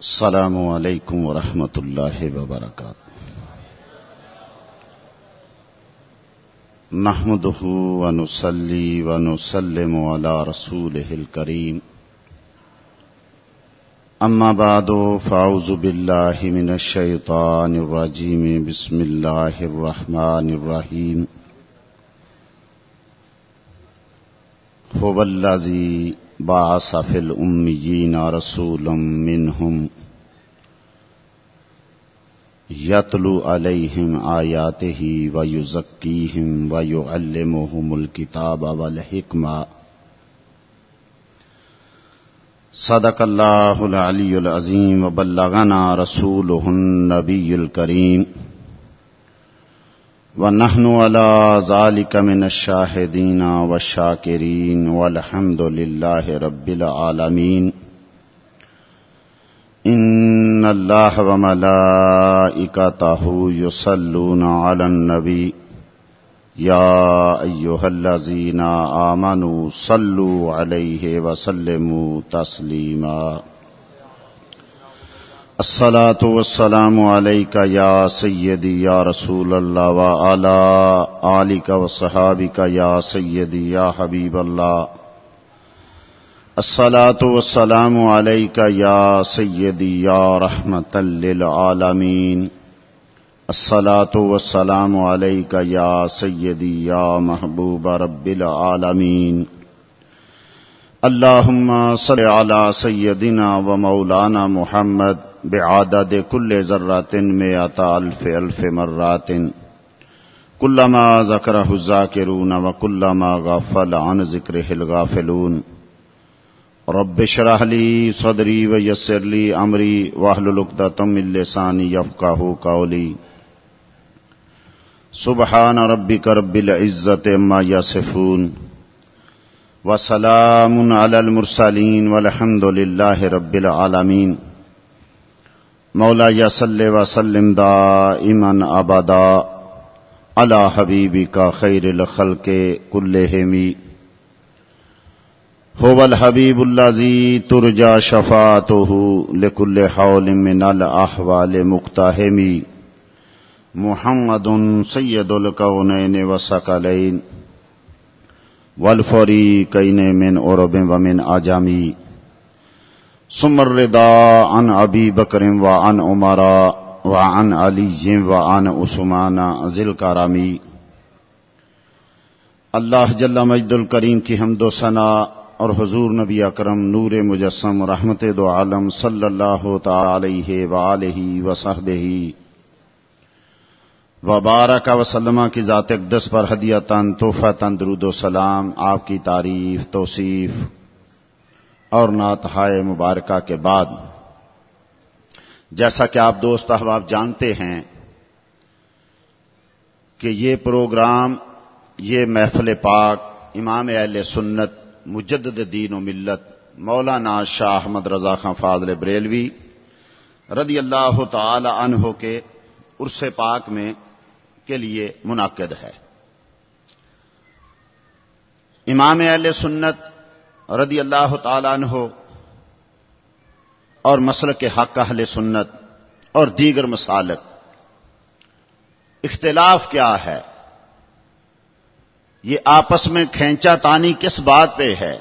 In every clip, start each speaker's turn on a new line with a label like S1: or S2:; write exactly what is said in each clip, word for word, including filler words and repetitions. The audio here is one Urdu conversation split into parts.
S1: السلام علیکم ورحمۃ اللہ وبرکاتہ۔ نحمده ونصلی ونسلم علی رسولہ الکریم، اما بعد فاعوذ باللہ من الشیطان الرجیم، بسم اللہ الرحمن الرحیم۔ هو الذی بعث فی الامیین رسولا منہم یتلو علیہم آیاتہ ویزکیہم ویعلمہم الکتاب والحکمہ۔ صدق اللہ العلی العظیم وبلغنا رسولہ النبی الکریم، وَنَحْنُ عَلَى ذَلِكَ مِنَ الشَّاهِدِينَ وَالشَّاكِرِينَ وَالْحَمْدُ لِلَّهِ رَبِّ الْعَالَمِينَ۔ إِنَّ اللَّهَ وَمَلَائِكَتَهُ يُصَلُّونَ عَلَى النَّبِيِّ يَا أَيُّهَا الَّذِينَ آمَنُوا صَلُّوا عَلَيْهِ وَسَلِّمُوا تَسْلِيمًا۔ الصلاة والسلام علیکہ یا سیدی یا رسول اللہ وعلی آلک وصحابک یا سیدی یا حبیب اللہ۔ الصلاة والسلام علیکہ یا سیدی یا رحمۃ للعالمین۔ الصلاة والسلام علیکہ یا سیدی یا محبوب رب العالمین۔ اللہم صل علی سیدنا و مولانا محمد بعدد کل ذرات مئۃ الف الف مرات، کلما ذکرہ الذاکرون وکلما غفل عن ذکرہ الغافلون۔ رب اشرح لی صدری ویسر لی امری واحلل عقدۃ من لسانی یفقہوا قولی۔ سبحان ربک رب العزۃ عما یصفون، وسلام علی المرسلین والحمد للہ رب العالمین۔ مولا یا صلی وسلم دائما ابدا علی حبیبک خیر الخلق کلہم۔ هو الحبیب الذی ترجى شفاعته لکل حول من الاحوال مقتحم۔ محمد سید الکونین والثقلین والفریقین من عرب ومن عجم۔ ثم الرضا عن ابی بکر وعن عمر وعن علی وعن عثمان ذی الکرم۔ اللہ جل مجد الکریم کی حمد و ثنا اور حضور نبی اکرم نور مجسم رحمت دو عالم صلی اللہ تعالی علیہ وآلہ وصحبہ وبارک وسلم کی ذات اقدس پر ہدیۃً تحفۃً درود و سلام، آپ کی تعریف، توصیف اور نعت ہائے مبارکہ کے بعد، جیسا کہ آپ دوست احباب جانتے ہیں کہ یہ پروگرام، یہ محفل پاک امام اہل سنت مجدد دین و ملت مولانا شاہ احمد رضا خان فاضل بریلوی رضی اللہ تعالی عنہ کے عرس پاک میں کے لیے منعقد ہے۔ امام اہل سنت رضی اللہ تعالی عنہ اور مسلک حق اہل سنت اور دیگر مسالک، اختلاف کیا ہے؟ یہ آپس میں کھینچا تانی کس بات پہ ہے؟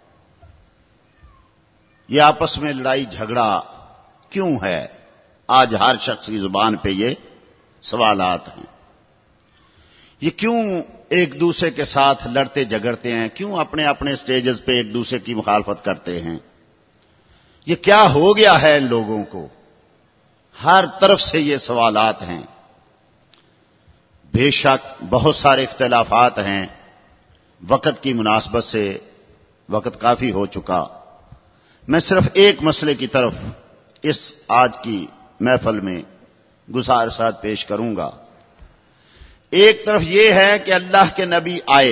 S1: یہ آپس میں لڑائی جھگڑا کیوں ہے؟ آج ہر شخص کی زبان پہ یہ سوالات ہیں۔ یہ کیوں ایک دوسرے کے ساتھ لڑتے جھگڑتے ہیں؟ کیوں اپنے اپنے سٹیجز پہ ایک دوسرے کی مخالفت کرتے ہیں؟ یہ کیا ہو گیا ہے ان لوگوں کو؟ ہر طرف سے یہ سوالات ہیں۔ بے شک بہت سارے اختلافات ہیں، وقت کی مناسبت سے وقت کافی ہو چکا۔ میں صرف ایک مسئلے کی طرف اس آج کی محفل میں گزارشات پیش کروں گا۔ ایک طرف یہ ہے کہ اللہ کے نبی آئے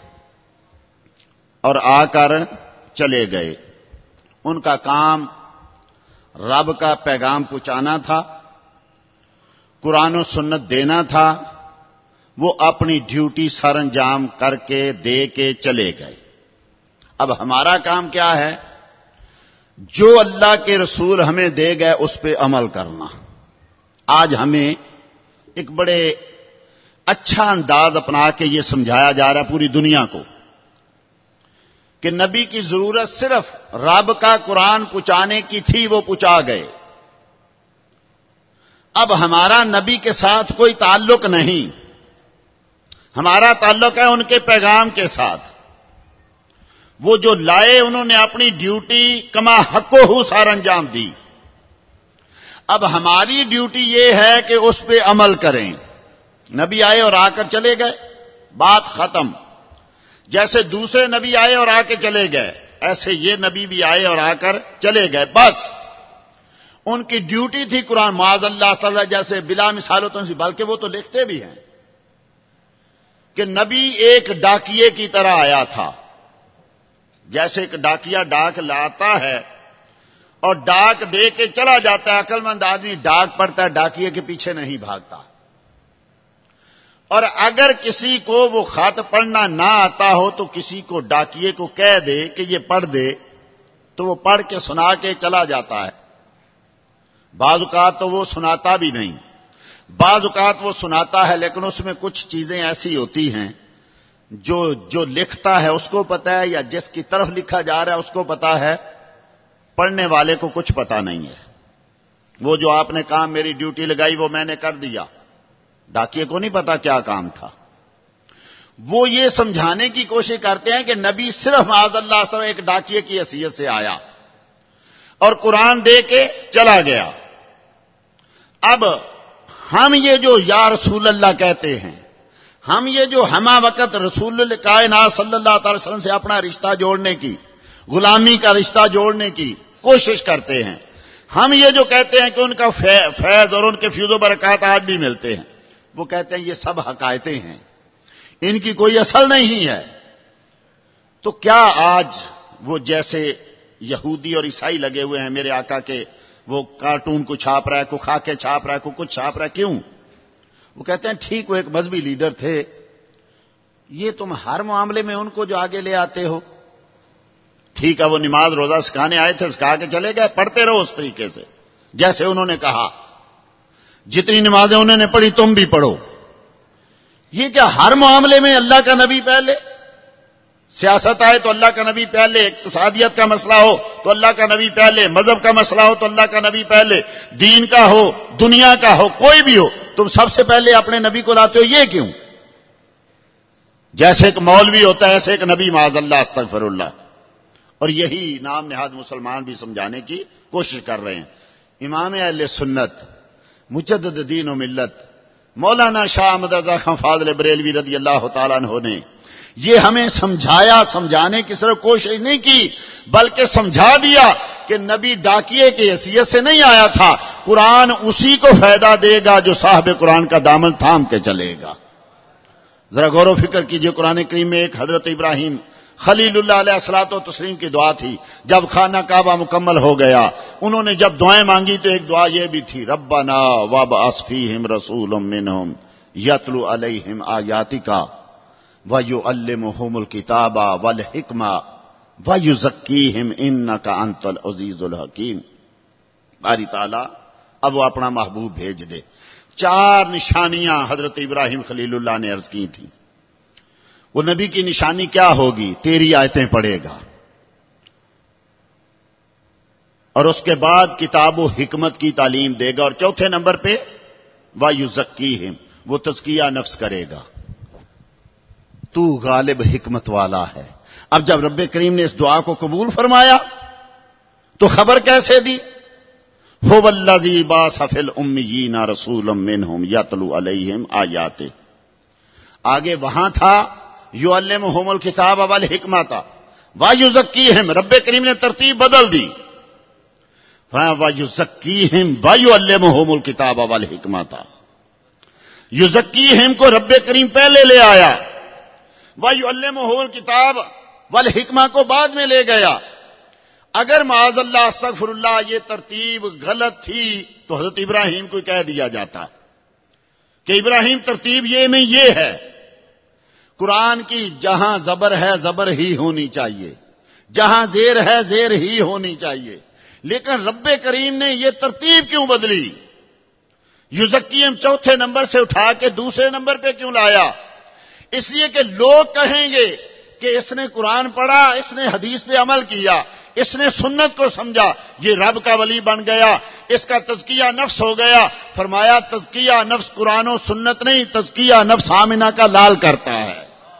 S1: اور آ کر چلے گئے، ان کا کام رب کا پیغام پہنچانا تھا، قرآن و سنت دینا تھا، وہ اپنی ڈیوٹی سر انجام کر کے دے کے چلے گئے۔ اب ہمارا کام کیا ہے؟ جو اللہ کے رسول ہمیں دے گئے اس پہ عمل کرنا. آج ہمیں ایک بڑے اچھا انداز اپنا کے یہ سمجھایا جا رہا ہے پوری دنیا کو کہ نبی کی ضرورت صرف رب کا قرآن پہنچانے کی تھی، وہ پہنچا گئے. اب ہمارا نبی کے ساتھ کوئی تعلق نہیں، ہمارا تعلق ہے ان کے پیغام کے ساتھ. وہ جو لائے انہوں نے اپنی ڈیوٹی کما حق و حسار انجام دی. اب ہماری ڈیوٹی یہ ہے کہ اس پہ عمل کریں. نبی آئے اور آ کر چلے گئے، بات ختم. جیسے دوسرے نبی آئے اور آ کے چلے گئے، ایسے یہ نبی بھی آئے اور آ کر چلے گئے. بس ان کی ڈیوٹی تھی قرآن. معاذ اللہ صلی اللہ جیسے بلا مثال ہوتے ہیں، بلکہ وہ تو لکھتے بھی ہیں کہ نبی ایک ڈاکیے کی طرح آیا تھا. جیسے ایک ڈاکیا ڈاک لاتا ہے اور ڈاک دے کے چلا جاتا ہے. عقل مند آدمی ڈاک پڑتا ہے، ڈاکیے کے پیچھے نہیں بھاگتا. اور اگر کسی کو وہ خط پڑھنا نہ آتا ہو تو کسی کو ڈاکیے کو کہہ دے کہ یہ پڑھ دے تو وہ پڑھ کے سنا کے چلا جاتا ہے. بعض اوقات تو وہ سناتا بھی نہیں، بعض اوقات وہ سناتا ہے لیکن اس میں کچھ چیزیں ایسی ہوتی ہیں جو جو لکھتا ہے اس کو پتا ہے، یا جس کی طرف لکھا جا رہا ہے اس کو پتا ہے، پڑھنے والے کو کچھ پتا نہیں ہے. وہ جو آپ نے کام میری ڈیوٹی لگائی وہ میں نے کر دیا، ڈاکیے کو نہیں پتا کیا کام تھا. وہ یہ سمجھانے کی کوشش کرتے ہیں کہ نبی صرف معاذ اللہ صلی اللہ علیہ وسلم ایک ڈاکیے کی حیثیت سے آیا اور قرآن دے کے چلا گیا. اب ہم یہ جو یا رسول اللہ کہتے ہیں، ہم یہ جو ہمہ وقت رسول اللہ کائنات صلی اللہ تعالی وسلم سے اپنا رشتہ جوڑنے کی، غلامی کا رشتہ جوڑنے کی کوشش کرتے ہیں، ہم یہ جو کہتے ہیں کہ ان کا فیض اور ان کے فیض و برکات آج بھی ملتے ہیں، وہ کہتے ہیں یہ سب حقائقیں ہیں، ان کی کوئی اصل نہیں ہے. تو کیا آج وہ جیسے یہودی اور عیسائی لگے ہوئے ہیں میرے آقا کے، وہ کارٹون کو چھاپ رہا ہے، کو خاکے چھاپ رہا ہے، کو کچھ چھاپ رہا ہے، کیوں؟ وہ کہتے ہیں ٹھیک وہ ایک مذہبی لیڈر تھے، یہ تم ہر معاملے میں ان کو جو آگے لے آتے ہو. ٹھیک ہے وہ نماز روزہ سکھانے آئے تھے، سکھا کے چلے گئے، پڑھتے رہو اس طریقے سے جیسے انہوں نے کہا. جتنی نمازیں انہوں نے پڑھی تم بھی پڑھو. یہ کیا ہر معاملے میں اللہ کا نبی پہلے؟ سیاست آئے تو اللہ کا نبی پہلے، اقتصادیت کا مسئلہ ہو تو اللہ کا نبی پہلے، مذہب کا مسئلہ ہو تو اللہ کا نبی پہلے، دین کا ہو دنیا کا ہو کوئی بھی ہو تم سب سے پہلے اپنے نبی کو لاتے ہو. یہ کیوں؟ جیسے ایک مولوی ہوتا ہے ایسے ایک نبی، معاذ اللہ استغفر اللہ. اور یہی نام نہاد مسلمان بھی سمجھانے کی کوشش کر رہے ہیں. امام اہل سنت مجدد دین و ملت مولانا شاہ احمد رضا خان فاضل بریلوی رضی اللہ تعالیٰ عنہ نے یہ ہمیں سمجھایا، سمجھانے کی صرف کوشش نہیں کی بلکہ سمجھا دیا کہ نبی ڈاکیے کی حیثیت سے نہیں آیا تھا. قرآن اسی کو فائدہ دے گا جو صاحب قرآن کا دامن تھام کے چلے گا. ذرا غور و فکر کیجئے، قرآن کریم میں ایک حضرت ابراہیم خلیل اللہ علیہ الصلوۃ والتسلیم کی دعا تھی. جب خانہ کعبہ مکمل ہو گیا انہوں نے جب دعائیں مانگی تو ایک دعا یہ بھی تھی، ربنا وابعث فیہم رسولا منہم یتلو علیہم آیاتک وَيُعَلِّمُهُمُ الْكِتَابَ وَالْحِکْمَةَ وَيُزَکِّیہم اِنَّکَ أَنْتَ الْعَزِیزُ الْحَکِیم. باری تعالیٰ اب وہ اپنا محبوب بھیج دے. چار نشانیاں حضرت ابراہیم خلیل اللہ نے عرض کی تھیں. وہ نبی کی نشانی کیا ہوگی؟ تیری آیتیں پڑھے گا، اور اس کے بعد کتاب و حکمت کی تعلیم دے گا، اور چوتھے نمبر پہ وَيُزَکِّیہم وہ تزکیہ نفس کرے گا. تو غالب حکمت والا ہے. اب جب رب کریم نے اس دعا کو قبول فرمایا تو خبر کیسے دی؟ هو الذی بعث فی الامیین رسولا منہم یتلو علیہم آیاتہ. آگے وہاں تھا یعلمہم الکتاب والحکمۃ ویزکیہم، رب کریم نے ترتیب بدل دی. ویزکیہم ویعلمہم الکتاب والحکمۃ. یزکیہم کو رب کریم پہلے لے آیا، وَيُعَلِّمُهُ الْكِتَابَ وَالْحِکْمَةَ کو بعد میں لے گیا. اگر معاذ اللہ استغفر اللہ یہ ترتیب غلط تھی تو حضرت ابراہیم کو کہہ دیا جاتا کہ ابراہیم ترتیب یہ نہیں یہ ہے. قرآن کی جہاں زبر ہے زبر ہی ہونی چاہیے، جہاں زیر ہے زیر ہی ہونی چاہیے. لیکن رب کریم نے یہ ترتیب کیوں بدلی؟ یزکیم چوتھے نمبر سے اٹھا کے دوسرے نمبر پہ کیوں لایا؟ اس لیے کہ لوگ کہیں گے کہ اس نے قرآن پڑھا، اس نے حدیث پہ عمل کیا، اس نے سنت کو سمجھا، یہ رب کا ولی بن گیا، اس کا تزکیہ نفس ہو گیا۔ فرمایا تزکیہ نفس قرآن و سنت نہیں، تزکیہ نفس آمنہ کا لال کرتا ہے،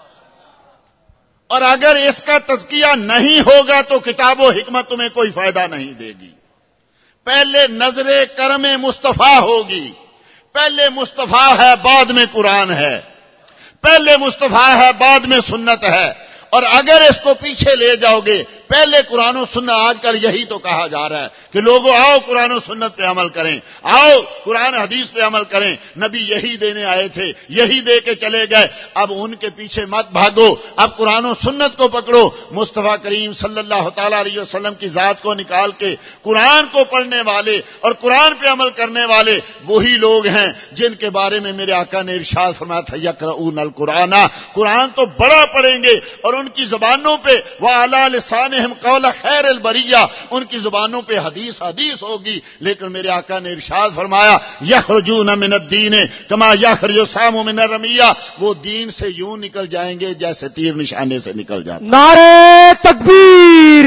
S1: اور اگر اس کا تزکیہ نہیں ہوگا تو کتاب و حکمت تمہیں کوئی فائدہ نہیں دے گی۔ پہلے نظر کرم مصطفیٰ ہوگی، پہلے مصطفیٰ ہے بعد میں قرآن ہے، پہلے مصطفیٰ ہے بعد میں سنت ہے، اور اگر اس کو پیچھے لے جاؤ گے پہلے قرآن و سنت، آج کل یہی تو کہا جا رہا ہے کہ لوگوں آؤ قرآن و سنت پہ عمل کریں، آؤ قرآن حدیث پہ عمل کریں، نبی یہی دینے آئے تھے، یہی دے کے چلے گئے، اب ان کے پیچھے مت بھاگو، اب قرآن و سنت کو پکڑو۔ مصطفیٰ کریم صلی اللہ تعالی علیہ وسلم کی ذات کو نکال کے قرآن کو پڑھنے والے اور قرآن پہ عمل کرنے والے وہی لوگ ہیں جن کے بارے میں میرے آقا نے ارشاد فرمایا تھا یقرؤون القرآن، قرآن تو بڑا پڑھیں گے، اور ان کی زبانوں پہ وعلی لسانہم قول خیر البریہ، ان کی زبانوں پہ حدیث حدیث ہوگی، لیکن میرے آقا نے ارشاد فرمایا یخرجون من الدین کما یخرج السام من الرمیہ، وہ دین سے یوں نکل جائیں گے جیسے تیر نشانے سے نکل جاتا۔
S2: نعرہ تکبیر،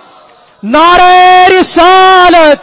S2: نعرہ رسالت،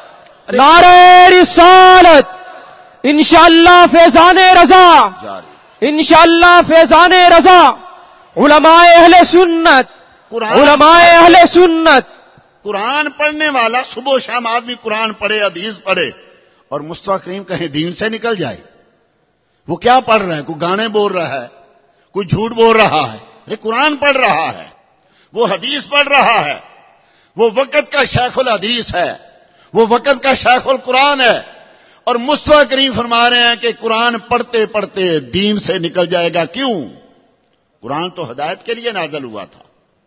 S2: نعرہ رسالت، انشاءاللہ فیضان رضا، انشاءاللہ فیضان رضا، علماء اہل سنت، علماء اہل سنت۔
S1: قرآن پڑھنے والا صبح و شام آدمی قرآن پڑھے، حدیث پڑھے، اور مصطفیٰ کریم کہیں دین سے نکل جائے، وہ کیا پڑھ رہے ہیں؟ کوئی گانے بول رہا ہے، کوئی جھوٹ بول رہا ہے، یہ قرآن پڑھ رہا ہے، وہ حدیث پڑھ رہا ہے، وہ وقت کا شیخ الحدیث ہے، وہ وقت کا شیخ القرآن ہے، اور مصطفیٰ کریم فرما رہے ہیں کہ قرآن پڑھتے پڑھتے دین سے نکل جائے گا۔ کیوں؟ قرآن تو ہدایت کے لیے نازل ہوا تھا،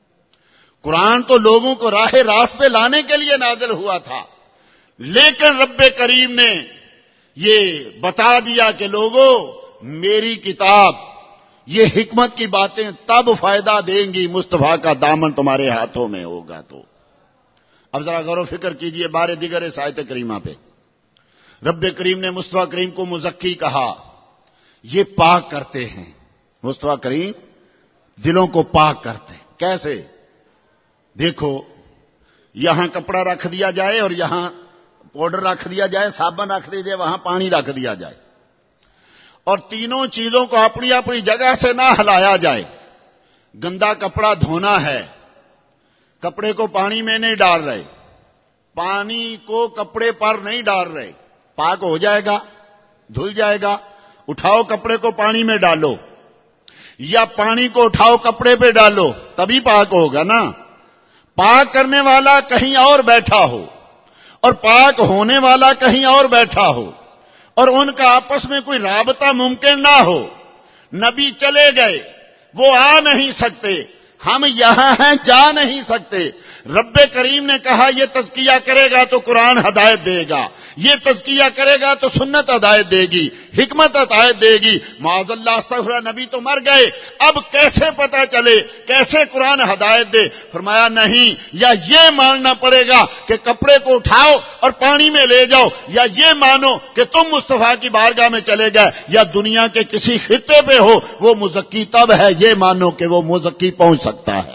S1: قرآن تو لوگوں کو راہ راست پہ لانے کے لیے نازل ہوا تھا، لیکن رب کریم نے یہ بتا دیا کہ لوگوں میری کتاب یہ حکمت کی باتیں تب فائدہ دیں گی مصطفیٰ کا دامن تمہارے ہاتھوں میں ہوگا۔ تو اب ذرا غور و فکر کیجئے بارے دیگر اس آیت کریمہ پہ، رب کریم نے مصطفیٰ کریم کو مزکی کہا، یہ پاک کرتے ہیں، مصطفیٰ کریم دلوں کو پاک کرتے ہیں۔ کیسے؟ دیکھو یہاں کپڑا رکھ دیا جائے اور یہاں پاؤڈر رکھ دیا جائے، صابن رکھ دیا جائے، وہاں پانی رکھ دیا جائے، اور تینوں چیزوں کو اپنی اپنی جگہ سے نہ ہلایا جائے۔ گندا کپڑا دھونا ہے، کپڑے کو پانی میں نہیں ڈال رہے، پانی کو کپڑے پر نہیں ڈال رہے، پاک ہو جائے گا، دھل جائے گا۔ اٹھاؤ کپڑے کو پانی میں ڈالو، یا پانی کو اٹھاؤ کپڑے پہ ڈالو، تبھی پاک ہوگا نا۔ پاک کرنے والا کہیں اور بیٹھا ہو اور پاک ہونے والا کہیں اور بیٹھا ہو، اور ان کا آپس میں کوئی رابطہ ممکن نہ ہو، نبی چلے گئے، وہ آ نہیں سکتے، ہم یہاں ہیں جا نہیں سکتے۔ رب کریم نے کہا یہ تزکیہ کرے گا تو قرآن ہدایت دے گا، یہ تزکیہ کرے گا تو سنت ہدایت دے گی، حکمت ہدایت دے گی۔ معاذ اللہ استغفر اللہ، نبی تو مر گئے، اب کیسے پتہ چلے، کیسے قرآن ہدایت دے؟ فرمایا نہیں، یا یہ ماننا پڑے گا کہ کپڑے کو اٹھاؤ اور پانی میں لے جاؤ، یا یہ مانو کہ تم مصطفیٰ کی بارگاہ میں چلے گئے، یا دنیا کے کسی خطے پہ ہو وہ مزکی تب ہے، یہ مانو کہ وہ مزکی پہنچ سکتا ہے،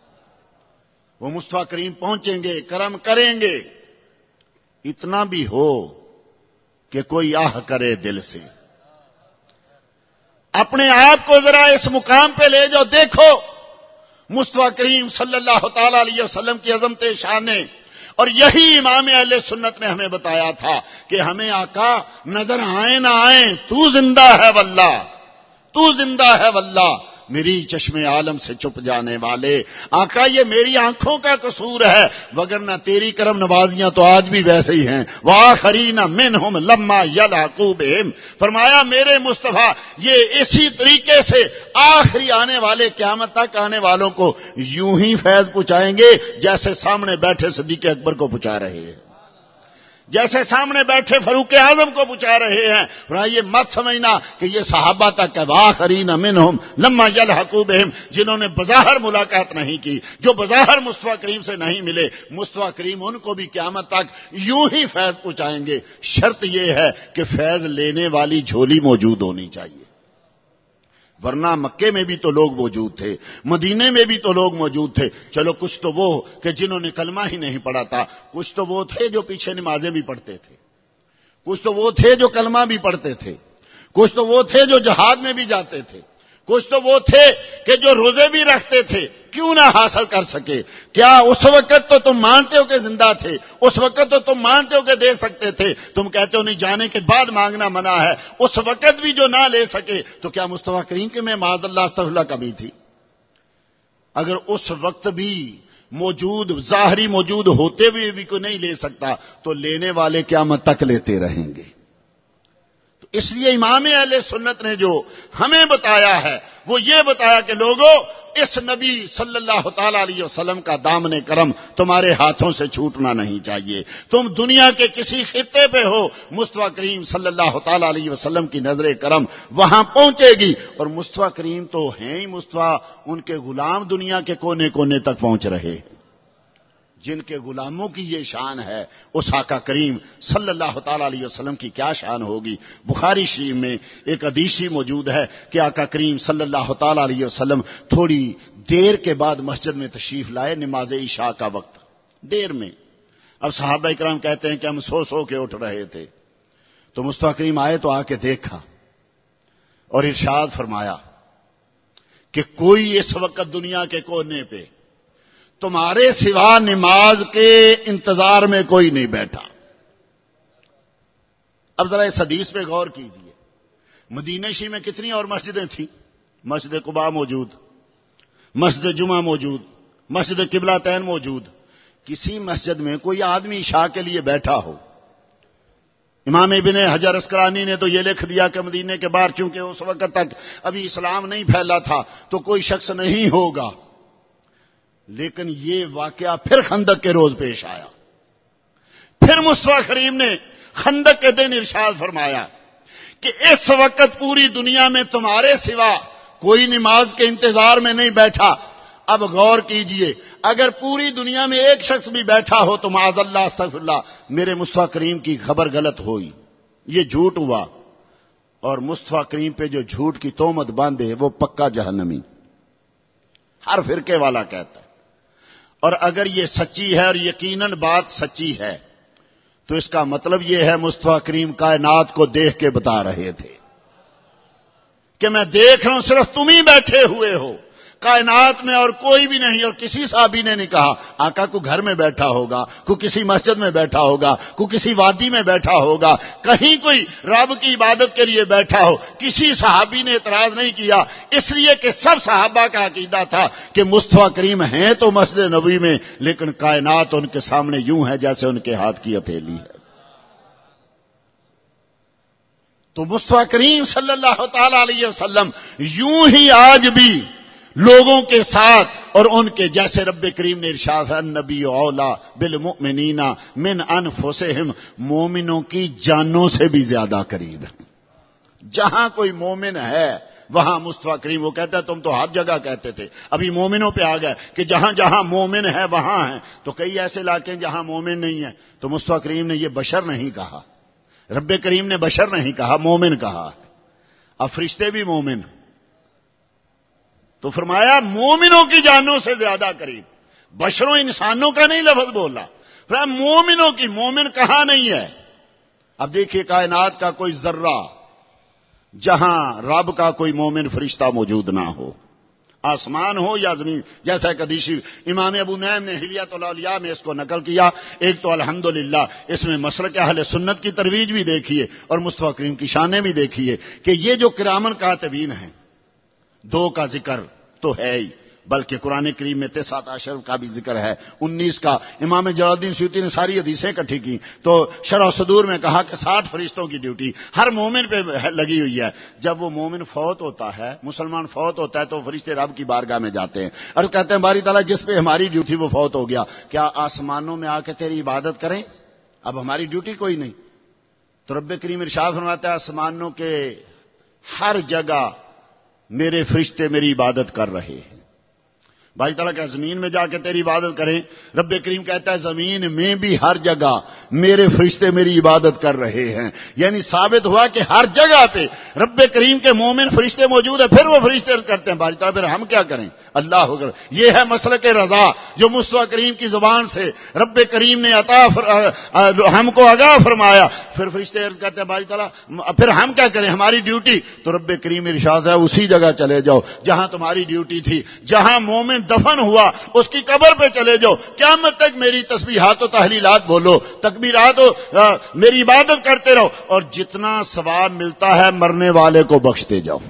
S1: وہ مصطفیٰ کریم پہنچیں گے، کرم کریں گے۔ اتنا بھی ہو کہ کوئی آہ کرے دل سے، اپنے آپ کو ذرا اس مقام پہ لے جاؤ، دیکھو مصطفیٰ کریم صلی اللہ تعالی علیہ وسلم کی عظمت شان نے، اور یہی امام اہل سنت نے ہمیں بتایا تھا کہ ہمیں آقا نظر آئے نہ آئیں، تو زندہ ہے واللہ، تو زندہ ہے واللہ، میری چشم عالم سے چھپ جانے والے آقا، یہ میری آنکھوں کا قصور ہے، وگرنہ تیری کرم نوازیاں تو آج بھی ویسے ہی ہیں۔ وآخرین منہم لما یلحقوا بہم، فرمایا میرے مصطفیٰ یہ اسی طریقے سے آخری آنے والے قیامت تک آنے والوں کو یوں ہی فیض پہنچائیں گے جیسے سامنے بیٹھے صدیق اکبر کو پہنچا رہے ہیں۔ جیسے سامنے بیٹھے فاروق اعظم کو پچا رہے ہیں، اور یہ مت سمجھنا کہ یہ صحابہ تک واخرین منہم لما یلحقوا بہم، جنہوں نے بظاہر ملاقات نہیں کی، جو بظاہر مصطفیٰ کریم سے نہیں ملے، مصطفیٰ کریم ان کو بھی قیامت تک یوں ہی فیض پہنچائیں گے۔ شرط یہ ہے کہ فیض لینے والی جھولی موجود ہونی چاہیے، ورنہ مکے میں بھی تو لوگ موجود تھے، مدینے میں بھی تو لوگ موجود تھے۔ چلو کچھ تو وہ کہ جنہوں نے کلمہ ہی نہیں پڑھا تھا، کچھ تو وہ تھے جو پیچھے نمازیں بھی پڑھتے تھے، کچھ تو وہ تھے جو کلمہ بھی پڑھتے تھے، کچھ تو وہ تھے جو جہاد میں بھی جاتے تھے، کچھ تو وہ تھے کہ جو روزے بھی رکھتے تھے، کیوں نہ حاصل کر سکے؟ کیا اس وقت تو تم مانتے ہو کہ زندہ تھے، اس وقت تو تم مانتے ہو کہ دے سکتے تھے، تم کہتے ہو نہیں جانے کے بعد مانگنا منع ہے، اس وقت بھی جو نہ لے سکے تو کیا مصطفیٰ کریم کے میں معاذ اللہ استغفر اللہ کبھی تھی؟ اگر اس وقت بھی موجود ظاہری موجود ہوتے ہوئے بھی کوئی نہیں لے سکتا تو لینے والے قیامت تک لیتے رہیں گے۔ اس لیے امام اہل سنت نے جو ہمیں بتایا ہے وہ یہ بتایا کہ لوگوں، اس نبی صلی اللہ تعالی علیہ وسلم کا دامن کرم تمہارے ہاتھوں سے چھوٹنا نہیں چاہیے۔ تم دنیا کے کسی خطے پہ ہو، مصطفیٰ کریم صلی اللہ تعالی علیہ وسلم کی نظر کرم وہاں پہنچے گی، اور مصطفیٰ کریم تو ہیں ہی مصطفیٰ، ان کے غلام دنیا کے کونے کونے تک پہنچ رہے، جن کے غلاموں کی یہ شان ہے، اس آقا کریم صلی اللہ تعالی علیہ وسلم کی کیا شان ہوگی۔ بخاری شریف میں ایک حدیث موجود ہے کہ آقا کریم صلی اللہ تعالی علیہ وسلم تھوڑی دیر کے بعد مسجد میں تشریف لائے، نماز عشاء کا وقت دیر میں۔ اب صحابہ کرام کہتے ہیں کہ ہم سو سو کے اٹھ رہے تھے، تو مصطفیٰ کریم آئے تو آ کے دیکھا اور ارشاد فرمایا کہ کوئی اس وقت دنیا کے کونے پہ تمہارے سوا نماز کے انتظار میں کوئی نہیں بیٹھا۔ اب ذرا اس حدیث پہ غور کیجیے، مدینہ شریف میں کتنی اور مسجدیں تھیں؟ مسجد قباء موجود، مسجد جمعہ موجود، مسجد قبلہ تین موجود، کسی مسجد میں کوئی آدمی عشاء کے لیے بیٹھا ہو؟ امام ابن حجر اسقلانی نے تو یہ لکھ دیا کہ مدینے کے باہر چونکہ اس وقت تک ابھی اسلام نہیں پھیلا تھا تو کوئی شخص نہیں ہوگا، لیکن یہ واقعہ پھر خندق کے روز پیش آیا۔ پھر مصطفیٰ کریم نے خندق کے دن ارشاد فرمایا کہ اس وقت پوری دنیا میں تمہارے سوا کوئی نماز کے انتظار میں نہیں بیٹھا۔ اب غور کیجئے، اگر پوری دنیا میں ایک شخص بھی بیٹھا ہو تو معاذ اللہ استغفر اللہ، میرے مصطفیٰ کریم کی خبر غلط ہوئی، یہ جھوٹ ہوا، اور مصطفیٰ کریم پہ جو جھوٹ کی تہمت باندھے وہ پکا جہنمی، ہر فرقے والا کہتا ہے۔ اور اگر یہ سچی ہے اور یقیناً بات سچی ہے تو اس کا مطلب یہ ہے مصطفیٰ کریم کائنات کو دیکھ کے بتا رہے تھے کہ میں دیکھ رہا ہوں، صرف تم ہی بیٹھے ہوئے ہو، کائنات میں اور کوئی بھی نہیں۔ اور کسی صحابی نے نہیں کہا آقا کو گھر میں بیٹھا ہوگا، کو کسی مسجد میں بیٹھا ہوگا، کو کسی وادی میں بیٹھا ہوگا، کہیں کوئی رب کی عبادت کے لیے بیٹھا ہو، کسی صحابی نے اعتراض نہیں کیا، اس لیے کہ سب صحابہ کا عقیدہ تھا کہ مصطفیٰ کریم ہیں تو مسجد نبوی میں، لیکن کائنات ان کے سامنے یوں ہے جیسے ان کے ہاتھ کی ہتھیلی ہے۔ تو مصطفیٰ کریم صلی اللہ تعالی علیہ وسلم یوں ہی آج بھی لوگوں کے ساتھ اور ان کے جیسے رب کریم نے ارشاد ہے النبی اولا بالمؤمنین من انفسہم، مومنوں کی جانوں سے بھی زیادہ قریب ہے۔ جہاں کوئی مومن ہے وہاں مصطفیٰ کریم، وہ کہتا ہے تم تو ہر جگہ کہتے تھے، ابھی مومنوں پہ آ گئے کہ جہاں جہاں مومن ہے وہاں ہیں، تو کئی ایسے علاقے ہیں جہاں مومن نہیں ہے، تو مصطفیٰ کریم نے یہ بشر نہیں کہا، رب کریم نے بشر نہیں کہا، مومن کہا۔ اب فرشتے بھی مومن، تو فرمایا مومنوں کی جانوں سے زیادہ قریب، بشروں انسانوں کا نہیں لفظ بولا، فرمایا مومنوں کی، مومن کہاں نہیں ہے؟ اب دیکھیے کائنات کا کوئی ذرہ جہاں رب کا کوئی مومن فرشتہ موجود نہ ہو، آسمان ہو یا زمین، جیسا کہ حدیث امام ابو نعیم نے حلیۃ الاولیاء میں اس کو نقل کیا۔ ایک تو الحمدللہ اس میں مسلک اہل سنت کی ترویج بھی دیکھیے اور مصطفیٰ کریم کی شانیں بھی دیکھیے کہ یہ جو کرامن کاتبین ہیں، دو کا ذکر تو ہے ہی، بلکہ قرآن کریم میں تسعۃ عشر کا بھی ذکر ہے، انیس کا۔ امام جلال الدین سیوطی نے ساری حدیثیں اکٹھی کی تو شرح صدور میں کہا کہ ساٹھ فرشتوں کی ڈیوٹی ہر مومن پہ لگی ہوئی ہے۔ جب وہ مومن فوت ہوتا ہے، مسلمان فوت ہوتا ہے، تو فرشتے رب کی بارگاہ میں جاتے ہیں اور کہتے ہیں باری تعالیٰ جس پہ ہماری ڈیوٹی وہ فوت ہو گیا، کیا آسمانوں میں آ کے تیری عبادت کریں؟ اب ہماری ڈیوٹی کوئی نہیں. تو رب کریم ارشاد فرماتا ہے آسمانوں کے ہر جگہ میرے فرشتے میری عبادت کر رہے ہیں. بھائی تعالیٰ کہ زمین میں جا کے تیری عبادت کریں. رب کریم کہتا ہے زمین میں بھی ہر جگہ میرے فرشتے میری عبادت کر رہے ہیں. یعنی ثابت ہوا کہ ہر جگہ پہ رب کریم کے مومن فرشتے موجود ہیں. پھر وہ فرشتے کرتے ہیں بھائی تعالیٰ پھر ہم کیا کریں؟ اللہ اکبر. یہ ہے مسلک رضا جو مصطفیٰ کریم کی زبان سے رب کریم نے عطا ہم کو آگاہ فرمایا. پھر فرشتے عرض کرتے ہیں بھائی تعالیٰ پھر ہم کیا کریں؟ ہماری ڈیوٹی. تو رب کریم ارشاد ہے اسی جگہ چلے جاؤ جہاں تمہاری ڈیوٹی تھی. جہاں مومن دفن ہوا اس کی قبر پہ چلے جاؤ. قیامت تک میری تسبیحات و تحلیلات بولو, تکبیرات و میری عبادت کرتے رہو, اور جتنا ثواب ملتا ہے مرنے والے کو بخشتے جاؤ.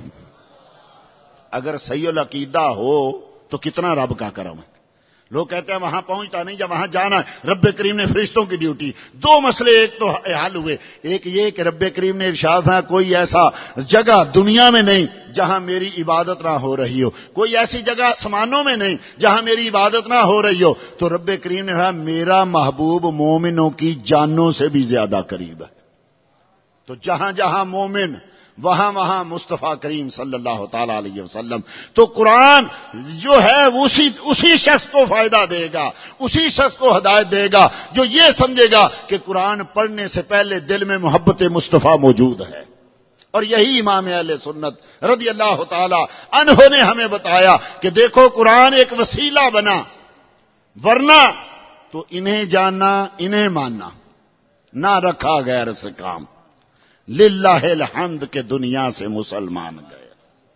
S1: اگر صحیح العقیدہ ہو تو کتنا رب کا کرم ہے. لوگ کہتے ہیں وہاں پہنچتا نہیں, جب وہاں جانا ہے. رب کریم نے فرشتوں کی ڈیوٹی. دو مسئلے ایک تو حل ہوئے. ایک یہ کہ رب کریم نے ارشاد ہے کوئی ایسا جگہ دنیا میں نہیں جہاں میری عبادت نہ ہو رہی ہو, کوئی ایسی جگہ آسمانوں میں نہیں جہاں میری عبادت نہ ہو رہی ہو. تو رب کریم نے کہا میرا محبوب مومنوں کی جانوں سے بھی زیادہ قریب ہے. تو جہاں جہاں مومن وہاں وہاں مصطفیٰ کریم صلی اللہ تعالی علیہ وسلم. تو قرآن جو ہے اسی اسی شخص کو فائدہ دے گا, اسی شخص کو ہدایت دے گا جو یہ سمجھے گا کہ قرآن پڑھنے سے پہلے دل میں محبت مصطفیٰ موجود ہے. اور یہی امام اہل سنت رضی اللہ تعالی عنہ نے ہمیں بتایا کہ دیکھو قرآن ایک وسیلہ بنا, ورنہ تو انہیں جاننا انہیں ماننا نہ رکھا غیر سے کام. للہ الحمد کے دنیا سے مسلمان گئے.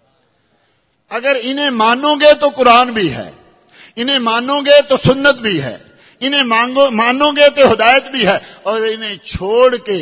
S1: اگر انہیں مانو گے تو قرآن بھی ہے, انہیں مانو گے تو سنت بھی ہے, انہیں مانگو مانو گے تو ہدایت بھی ہے, اور انہیں چھوڑ کے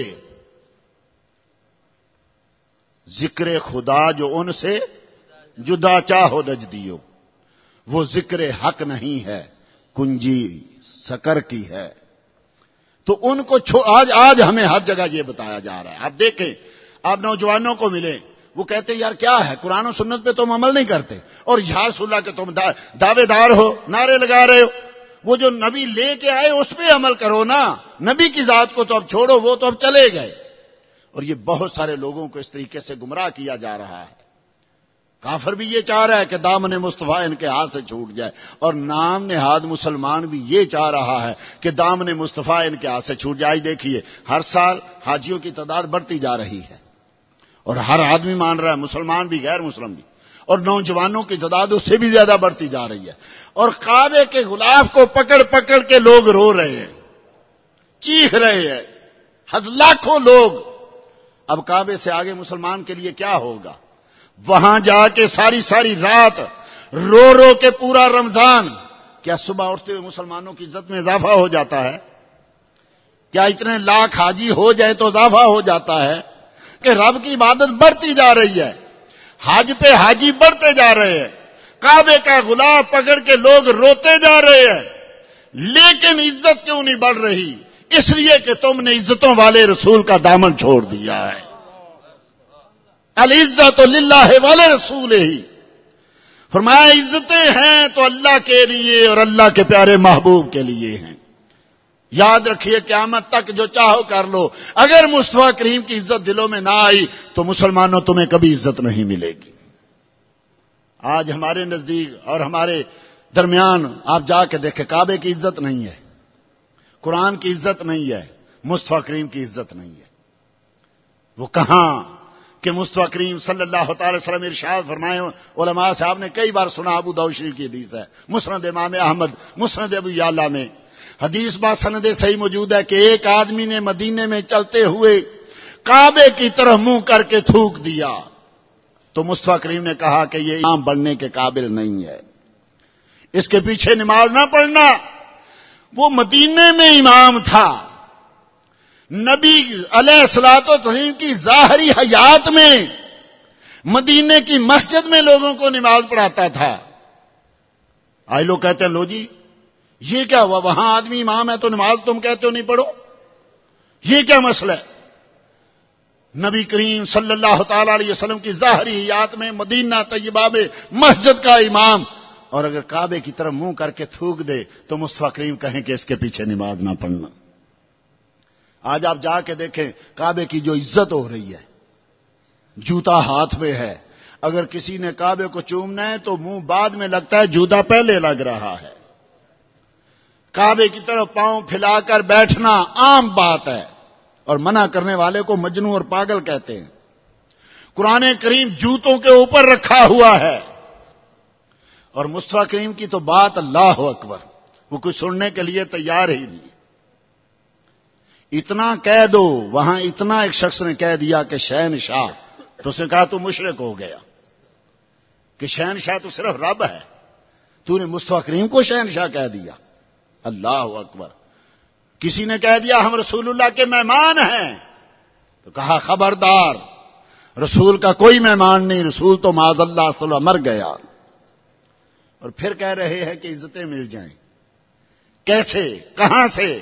S1: ذکر خدا جو ان سے جدا چاہو نجدیو وہ ذکر حق نہیں ہے, کنجی سکر کی ہے. تو ان کو آج آج ہمیں ہر جگہ یہ بتایا جا رہا ہے. آپ دیکھیں, آپ نوجوانوں کو ملیں, وہ کہتے ہیں یار کیا ہے قرآن و سنت پہ تم عمل نہیں کرتے, اور یا رسول اللہ کے تم دعوے دار ہو, نعرے لگا رہے ہو. وہ جو نبی لے کے آئے اس پہ عمل کرو نا, نبی کی ذات کو تو اب چھوڑو, وہ تو اب چلے گئے. اور یہ بہت سارے لوگوں کو اس طریقے سے گمراہ کیا جا رہا ہے. کافر بھی یہ چاہ رہا ہے کہ دامن مصطفیٰ ان کے ہاتھ سے چھوٹ جائے, اور نام نہاد مسلمان بھی یہ چاہ رہا ہے کہ دامن مصطفیٰ ان کے ہاتھ سے چھوٹ جائے. دیکھیے ہر سال حاجیوں کی تعداد بڑھتی جا رہی ہے, اور ہر آدمی مان رہا ہے, مسلمان بھی غیر مسلم بھی, اور نوجوانوں کی تعداد اس سے بھی زیادہ بڑھتی جا رہی ہے. اور کعبے کے غلاف کو پکڑ پکڑ کے لوگ رو رہے ہیں, چیخ رہے ہیں, لاکھوں لوگ. اب کعبے سے آگے مسلمان کے لیے کیا ہوگا؟ وہاں جا کے ساری ساری رات رو رو کے پورا رمضان. کیا صبح اٹھتے ہوئے مسلمانوں کی عزت میں اضافہ ہو جاتا ہے؟ کیا اتنے لاکھ حاجی ہو جائے تو اضافہ ہو جاتا ہے کہ رب کی عبادت بڑھتی جا رہی ہے, حج پہ حاجی بڑھتے جا رہے ہیں, کعبے کا غلاف پکڑ کے لوگ روتے جا رہے ہیں, لیکن عزت کیوں نہیں بڑھ رہی؟ اس لیے کہ تم نے عزتوں والے رسول کا دامن چھوڑ دیا ہے. العزت للہ والے رسول ہی. فرمایا عزتیں ہیں تو اللہ کے لیے اور اللہ کے پیارے محبوب کے لیے ہیں. یاد رکھیے قیامت تک جو چاہو کر لو, اگر مصطفیٰ کریم کی عزت دلوں میں نہ آئی تو مسلمانوں تمہیں کبھی عزت نہیں ملے گی. آج ہمارے نزدیک اور ہمارے درمیان آپ جا کے دیکھیں, کعبے کی عزت نہیں ہے, قرآن کی عزت نہیں ہے, مصطفیٰ کریم کی عزت نہیں ہے. وہ کہاں کہ مصطفیٰ کریم صلی اللہ تعالی وسلم ارشاد فرمائے, علماء صاحب نے کئی بار سنا, ابو داؤد شریف کی حدیث ہے, مسند امام احمد, مسند ابو یعلا میں حدیث با سند صحیح موجود ہے کہ ایک آدمی نے مدینے میں چلتے ہوئے کعبے کی طرف منہ کر کے تھوک دیا, تو مصطفیٰ کریم نے کہا کہ یہ امام بننے کے قابل نہیں ہے, اس کے پیچھے نماز نہ پڑھنا. وہ مدینے میں امام تھا, نبی علیہ الصلوۃ والتسلیم کی ظاہری حیات میں مدینے کی مسجد میں لوگوں کو نماز پڑھاتا تھا. آج لوگ کہتے ہیں لو جی یہ کیا ہوا, وہاں آدمی امام ہے تو نماز تم کہتے ہو نہیں پڑھو, یہ کیا مسئلہ ہے؟ نبی کریم صلی اللہ تعالی علیہ وسلم کی ظاہری حیات میں مدینہ طیبہ میں مسجد کا امام, اور اگر کعبے کی طرف منہ کر کے تھوک دے تو مصطفیٰ کریم کہیں کہ اس کے پیچھے نماز نہ پڑھنا. آج آپ جا کے دیکھیں کعبے کی جو عزت ہو رہی ہے، جوتا ہاتھ میں ہے، اگر کسی نے کعبے کو چومنا ہے تو منہ بعد میں لگتا ہے، جوتا پہلے لگ رہا ہے۔ کعبے کی طرف پاؤں پھیلا کر بیٹھنا عام بات ہے، اور منع کرنے والے کو مجنون اور پاگل کہتے ہیں۔ قرآن کریم جوتوں کے اوپر رکھا ہوا ہے، اور مصطفیٰ کریم کی تو بات اللہ اکبر، وہ کچھ سننے کے لیے تیار ہی نہیں۔ اتنا کہہ دو، وہاں اتنا ایک شخص نے کہہ دیا کہ شہنشاہ، تو اس نے کہا تو مشرک ہو گیا، کہ شہنشاہ تو صرف رب ہے، تو نے مصطفیٰ کریم کو شہنشاہ کہہ دیا۔ اللہ اکبر۔ کسی نے کہہ دیا ہم رسول اللہ کے مہمان ہیں، تو کہا خبردار، رسول کا کوئی مہمان نہیں، رسول تو معاذ اللہ صلی اللہ مر گیا۔ اور پھر کہہ رہے ہیں کہ عزتیں مل جائیں، کیسے، کہاں سے؟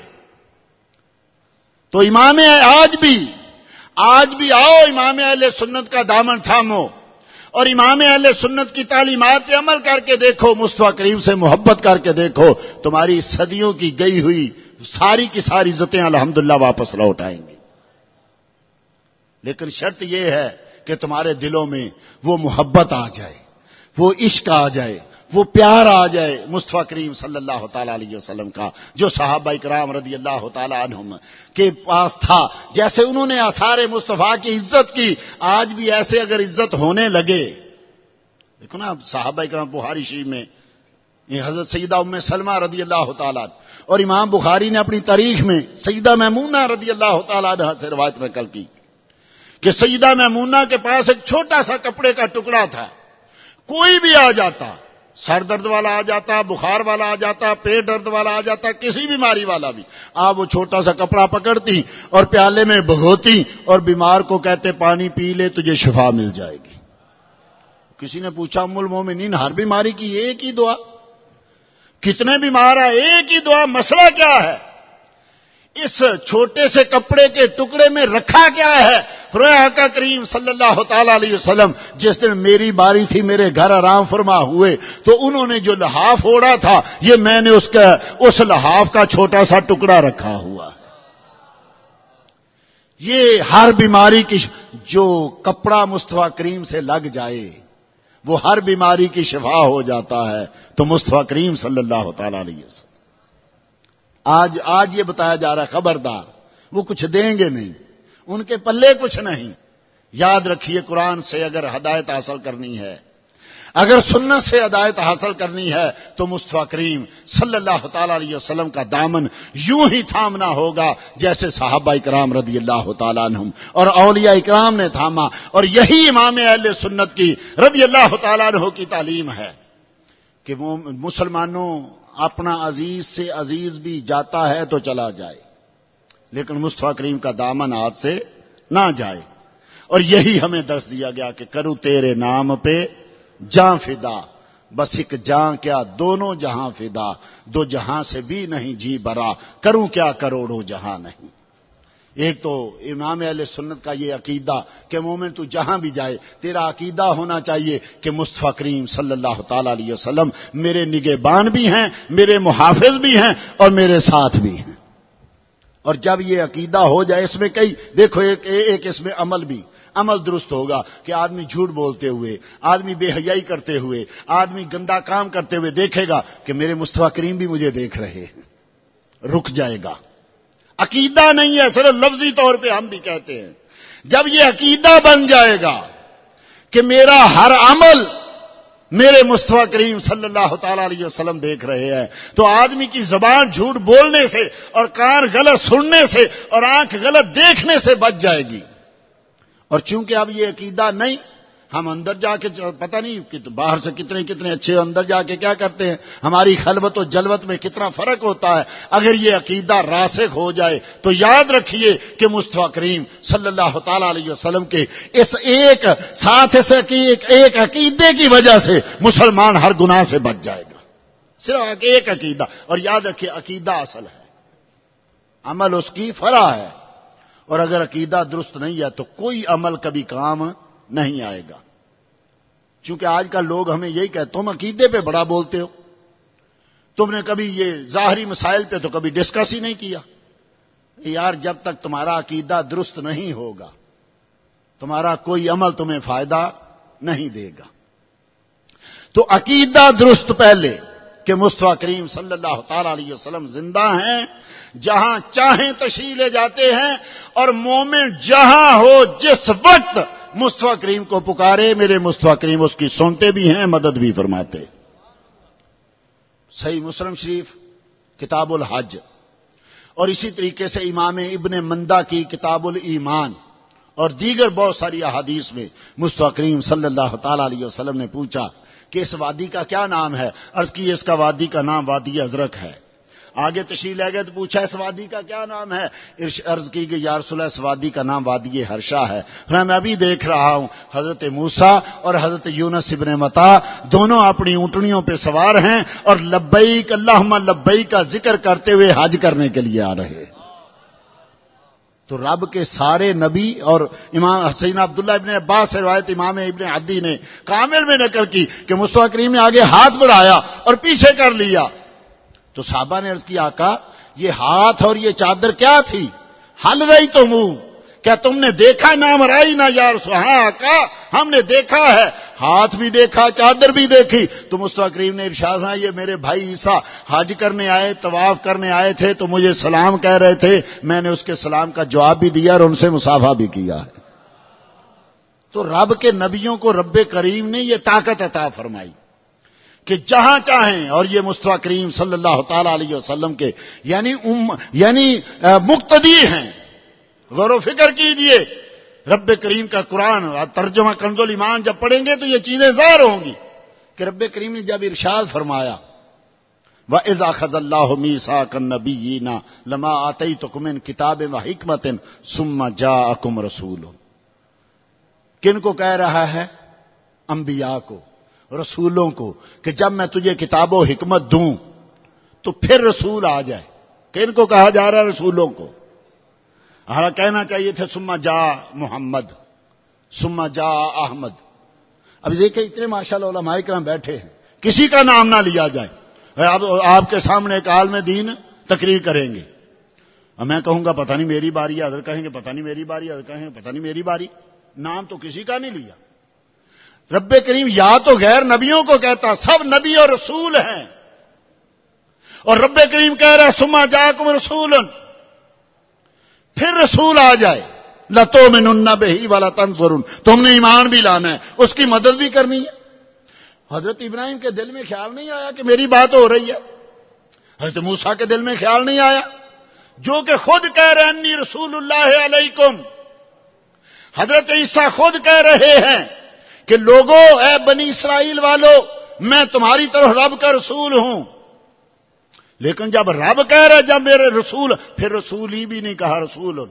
S1: تو امام آج بھی آج بھی آؤ، امام اہل سنت کا دامن تھامو اور امام اہل سنت کی تعلیمات پہ عمل کر کے دیکھو، مصطفیٰ کریم سے محبت کر کے دیکھو، تمہاری صدیوں کی گئی ہوئی ساری کی ساری عزتیں الحمدللہ واپس لوٹ آئیں گی۔ لیکن شرط یہ ہے کہ تمہارے دلوں میں وہ محبت آ جائے، وہ عشق آ جائے، وہ پیار آ جائے مصطفیٰ کریم صلی اللہ تعالی علیہ وسلم کا، جو صحابہ کرام رضی اللہ تعالی عنہم کے پاس تھا۔ جیسے انہوں نے آثار مصطفیٰ کی عزت کی، آج بھی ایسے اگر عزت ہونے لگے، دیکھو نا صحابہ کرام، بخاری شریف میں حضرت سیدہ ام سلمہ رضی اللہ تعالی اور امام بخاری نے اپنی تاریخ میں سیدہ میمونہ رضی اللہ تعالی عنہا سے روایت نقل کی کہ سیدہ میمونہ کے پاس ایک چھوٹا سا کپڑے کا ٹکڑا تھا، کوئی بھی آ جاتا، سر درد والا آ جاتا، بخار والا آ جاتا، پیٹ درد والا آ جاتا، کسی بیماری والا بھی، آپ وہ چھوٹا سا کپڑا پکڑتی اور پیالے میں بھگوتی اور بیمار کو کہتے پانی پی لے تجھے شفا مل جائے گی۔ کسی نے پوچھا ام المومنین ہر بیماری کی ایک ہی دعا؟ کتنے بیمار ہیں، ایک ہی دعا، مسئلہ کیا ہے؟ اس چھوٹے سے کپڑے کے ٹکڑے میں رکھا کیا ہے؟ فرمایا آقا کریم صلی اللہ تعالی علیہ وسلم جس دن میری باری تھی، میرے گھر آرام فرما ہوئے، تو انہوں نے جو لحاف اوڑھا تھا، یہ میں نے اس کا اس لحاف کا چھوٹا سا ٹکڑا رکھا ہوا ہے۔ یہ ہر بیماری کی جو کپڑا مصطفیٰ کریم سے لگ جائے وہ ہر بیماری کی شفا ہو جاتا ہے۔ تو مصطفیٰ کریم صلی اللہ تعالی علیہ وسلم آج آج یہ بتایا جا رہا ہے خبردار، وہ کچھ دیں گے نہیں، ان کے پلے کچھ نہیں۔ یاد رکھیے، قرآن سے اگر ہدایت حاصل کرنی ہے، اگر سنت سے ہدایت حاصل کرنی ہے، تو مصطفیٰ کریم صلی اللہ تعالی علیہ وسلم کا دامن یوں ہی تھامنا ہوگا جیسے صحابہ کرام رضی اللہ تعالیٰ عنہم اور اولیاء کرام نے تھاما۔ اور یہی امام اہل سنت کی رضی اللہ تعالیٰ عنہ کی تعلیم ہے کہ وہ مسلمانوں اپنا عزیز سے عزیز بھی جاتا ہے تو چلا جائے، لیکن مصطفیٰ کریم کا دامن ہاتھ سے نہ جائے۔ اور یہی ہمیں درس دیا گیا کہ کروں تیرے نام پہ جاں فدا، بس ایک جاں کیا دونوں جہاں فدا، دو جہاں سے بھی نہیں جی برا، کروں کیا کروڑوں جہاں نہیں۔ ایک تو امام اہل سنت کا یہ عقیدہ کہ مومن تو جہاں بھی جائے تیرا عقیدہ ہونا چاہیے کہ مصطفیٰ کریم صلی اللہ تعالی علیہ وسلم میرے نگہبان بھی ہیں، میرے محافظ بھی ہیں اور میرے ساتھ بھی ہیں۔ اور جب یہ عقیدہ ہو جائے، اس میں کئی دیکھو ایک ایک اس میں عمل بھی عمل درست ہوگا کہ آدمی جھوٹ بولتے ہوئے، آدمی بے حیائی کرتے ہوئے، آدمی گندا کام کرتے ہوئے دیکھے گا کہ میرے مصطفیٰ کریم بھی مجھے دیکھ رہے ہیں، رک جائے گا۔ عقیدہ نہیں ہے، صرف لفظی طور پہ ہم بھی کہتے ہیں۔ جب یہ عقیدہ بن جائے گا کہ میرا ہر عمل میرے مصطفیٰ کریم صلی اللہ تعالی علیہ وسلم دیکھ رہے ہیں، تو آدمی کی زبان جھوٹ بولنے سے اور کان غلط سننے سے اور آنکھ غلط دیکھنے سے بچ جائے گی۔ اور چونکہ اب یہ عقیدہ نہیں، ہم اندر جا کے پتہ نہیں کہ باہر سے کتنے کتنے اچھے، اندر جا کے کیا کرتے ہیں، ہماری خلوت و جلوت میں کتنا فرق ہوتا ہے۔ اگر یہ عقیدہ راسخ ہو جائے تو یاد رکھیے کہ مصطفیٰ کریم صلی اللہ تعالی علیہ وسلم کے اس ایک ساتھ اس ایک ایک عقیدے کی وجہ سے مسلمان ہر گناہ سے بچ جائے گا، صرف ایک عقیدہ۔ اور یاد رکھیے عقیدہ اصل ہے، عمل اس کی فرع ہے، اور اگر عقیدہ درست نہیں ہے تو کوئی عمل کبھی کام نہیں آئے گا۔ چونکہ آج کل لوگ ہمیں یہی کہتے تم عقیدے پہ بڑا بولتے ہو، تم نے کبھی یہ ظاہری مسائل پہ تو کبھی ڈسکس ہی نہیں کیا۔ یار جب تک تمہارا عقیدہ درست نہیں ہوگا تمہارا کوئی عمل تمہیں فائدہ نہیں دے گا. تو عقیدہ درست پہلے کہ مصطفیٰ کریم صلی اللہ تعالی علیہ وسلم زندہ ہیں, جہاں چاہیں تشریف لے جاتے ہیں, اور مومن جہاں ہو جس وقت مصطفیٰ کریم کو پکارے میرے مصطفیٰ کریم اس کی سنتے بھی ہیں, مدد بھی فرماتے. صحیح مسلم شریف کتاب الحج, اور اسی طریقے سے امام ابن مندہ کی کتاب الایمان, اور دیگر بہت ساری احادیث میں مصطفیٰ کریم صلی اللہ تعالی علیہ وسلم نے پوچھا کہ اس وادی کا کیا نام ہے؟ عرض کی اس کا وادی کا نام وادی ازرق ہے. آگے تشریف لے گئے تو پوچھا اس وادی کا کیا نام ہے؟ عرض کی کہ یا رسول اللہ اس وادی کا نام وادی ہرشا ہے. میں ابھی دیکھ رہا ہوں حضرت موسیٰ اور حضرت یونس ابن متا دونوں اپنی اونٹنیوں پہ سوار ہیں اور لبیک اللہم لبیک کا ذکر کرتے ہوئے حج کرنے کے لیے آ رہے. تو رب کے سارے نبی, اور امام حسین عبداللہ ابن عباس سے روایت امام ابن عدی نے کامل میں نقل کی کہ مصطفیٰ کریم نے آگے ہاتھ بڑھایا اور پیچھے کر لیا. تو صحابہ نے عرض کی آقا یہ ہاتھ اور یہ چادر کیا تھی؟ ہل رہی تو منہ, کیا تم نے دیکھا نام رائی نہ یا رسول؟ ہاں آقا ہم نے دیکھا ہے, ہاتھ بھی دیکھا چادر بھی دیکھی. تو مصطفیٰ کریم نے ارشاد فرمایا یہ میرے بھائی عیسیٰ حج کرنے آئے, طواف کرنے آئے تھے تو مجھے سلام کہہ رہے تھے, میں نے اس کے سلام کا جواب بھی دیا اور ان سے مصافحہ بھی کیا ہے. تو رب کے نبیوں کو رب کریم نے یہ طاقت عطا فرمائی کہ جہاں چاہیں, اور یہ مصطفیٰ کریم صلی اللہ تعالی علیہ وسلم کے یعنی ام یعنی مقتدی ہیں. غور و فکر کیجئے, رب کریم کا قرآن ترجمہ کنز الایمان جب پڑھیں گے تو یہ چیزیں ظاہر ہوں گی کہ رب کریم نے جب ارشاد فرمایا وَإِذْ أَخَذَ اللَّهُ مِيثَاقَ النَّبِيِّينَ لَمَا آتَيْتُكُم مِّن كِتَابٍ وَحِكْمَةٍ ثُمَّ جَاءَكُمْ رَسُولٌ, کن کو کہہ رہا ہے؟ انبیاء کو, رسولوں کو, کہ جب میں تجھے کتاب و حکمت دوں تو پھر رسول آ جائے. کن کو کہا جا رہا ہے؟ رسولوں کو. ہمارا کہنا چاہیے تھا ثم جاء محمد, ثم جاء احمد. اب دیکھیں اتنے ماشاءاللہ علماء کرام بیٹھے ہیں, کسی کا نام نہ لیا جائے. آپ, آپ کے سامنے ایک عالم دین تقریر کریں گے, اور میں کہوں گا پتہ نہیں میری باری ہے, اگر کہیں گے پتہ نہیں میری باری ہے, اگر کہیں گے پتہ نہیں میری باری. نام تو کسی کا نہیں لیا. رب کریم یا تو غیر نبیوں کو کہتا, سب نبی اور رسول ہیں, اور رب کریم کہہ رہا ہے ثم جاءکم رسول, پھر رسول آ جائے لَتُؤْمِنُنَّ بِهِ وَلَا تَنصُرُنَّ, تم نے ایمان بھی لانا ہے, اس کی مدد بھی کرنی ہے. حضرت ابراہیم کے دل میں خیال نہیں آیا کہ میری بات ہو رہی ہے؟ حضرت موسیٰ کے دل میں خیال نہیں آیا جو کہ خود کہہ رہے ہیں انی رسول اللہ علیکم؟ حضرت عیسیٰ خود کہہ رہے ہیں کہ لوگوں اے بنی اسرائیل والو میں تمہاری طرف رب کا رسول ہوں. لیکن جب رب کہہ رہے جب میرے رسول, پھر رسول ہی بھی نہیں کہا, رسول.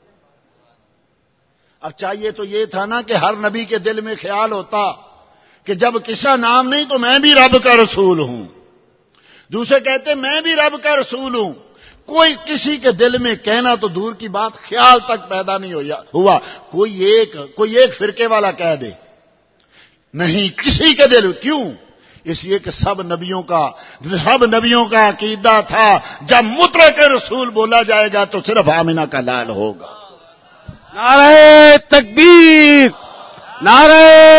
S1: اب چاہیے تو یہ تھا نا کہ ہر نبی کے دل میں خیال ہوتا کہ جب کسی کا نام نہیں تو میں بھی رب کا رسول ہوں. دوسرے کہتے میں بھی رب کا رسول ہوں. کوئی کسی کے دل میں کہنا تو دور کی بات, خیال تک پیدا نہیں ہوا. کوئی ایک کوئی ایک فرقے والا کہہ دے نہیں, کسی کے دل. کیوں؟ اس لیے کہ سب نبیوں کا سب نبیوں کا عقیدہ تھا جب مطلق رسول بولا جائے گا تو صرف آمنہ کا لال ہوگا.
S2: نعرہ تکبیر, نعرہ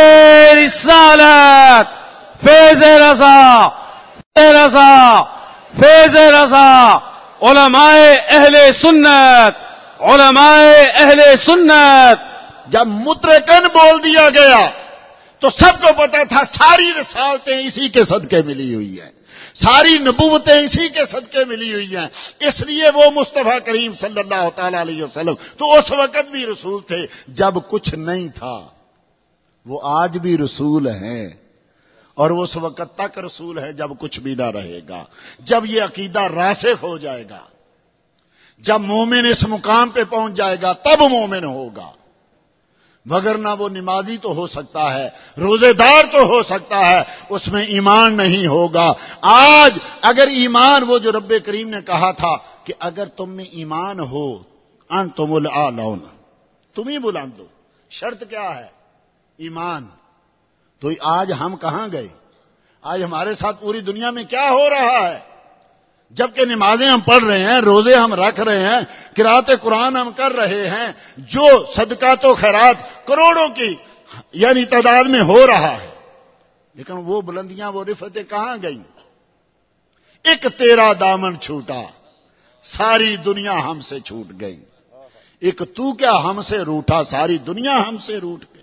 S2: رسالت, فیض رضا, فیض رضا, فیض رضا. علماء اہل سنت, علماء اہل سنت.
S1: جب مطلقاً بول دیا گیا تو سب کو پتا تھا ساری رسالتیں اسی کے صدقے ملی ہوئی ہیں, ساری نبوتیں اسی کے صدقے ملی ہوئی ہیں. اس لیے وہ مصطفیٰ کریم صلی اللہ تعالی علیہ وسلم تو اس وقت بھی رسول تھے جب کچھ نہیں تھا, وہ آج بھی رسول ہیں, اور اس وقت تک رسول ہے جب کچھ بھی نہ رہے گا. جب یہ عقیدہ راسخ ہو جائے گا, جب مومن اس مقام پہ پہنچ جائے گا تب مومن ہوگا. وگرنہ وہ نمازی تو ہو سکتا ہے, روزے دار تو ہو سکتا ہے, اس میں ایمان نہیں ہوگا. آج اگر ایمان, وہ جو رب کریم نے کہا تھا کہ اگر تم میں ایمان ہو انتم الاعلون, تم ہی بلند ہو, شرط کیا ہے؟ ایمان. تو آج ہم کہاں گئے؟ آج ہمارے ساتھ پوری دنیا میں کیا ہو رہا ہے؟ جبکہ نمازیں ہم پڑھ رہے ہیں، روزے ہم رکھ رہے ہیں، قرات قرآن ہم کر رہے ہیں، جو صدقات و خیرات کروڑوں کی یعنی تعداد میں ہو رہا ہے، لیکن وہ بلندیاں، وہ رفتیں کہاں گئیں؟ ایک تیرا دامن چھوٹا، ساری دنیا ہم سے چھوٹ گئی. ایک تو کیا ہم سے روٹا، ساری دنیا ہم سے روٹ گئی.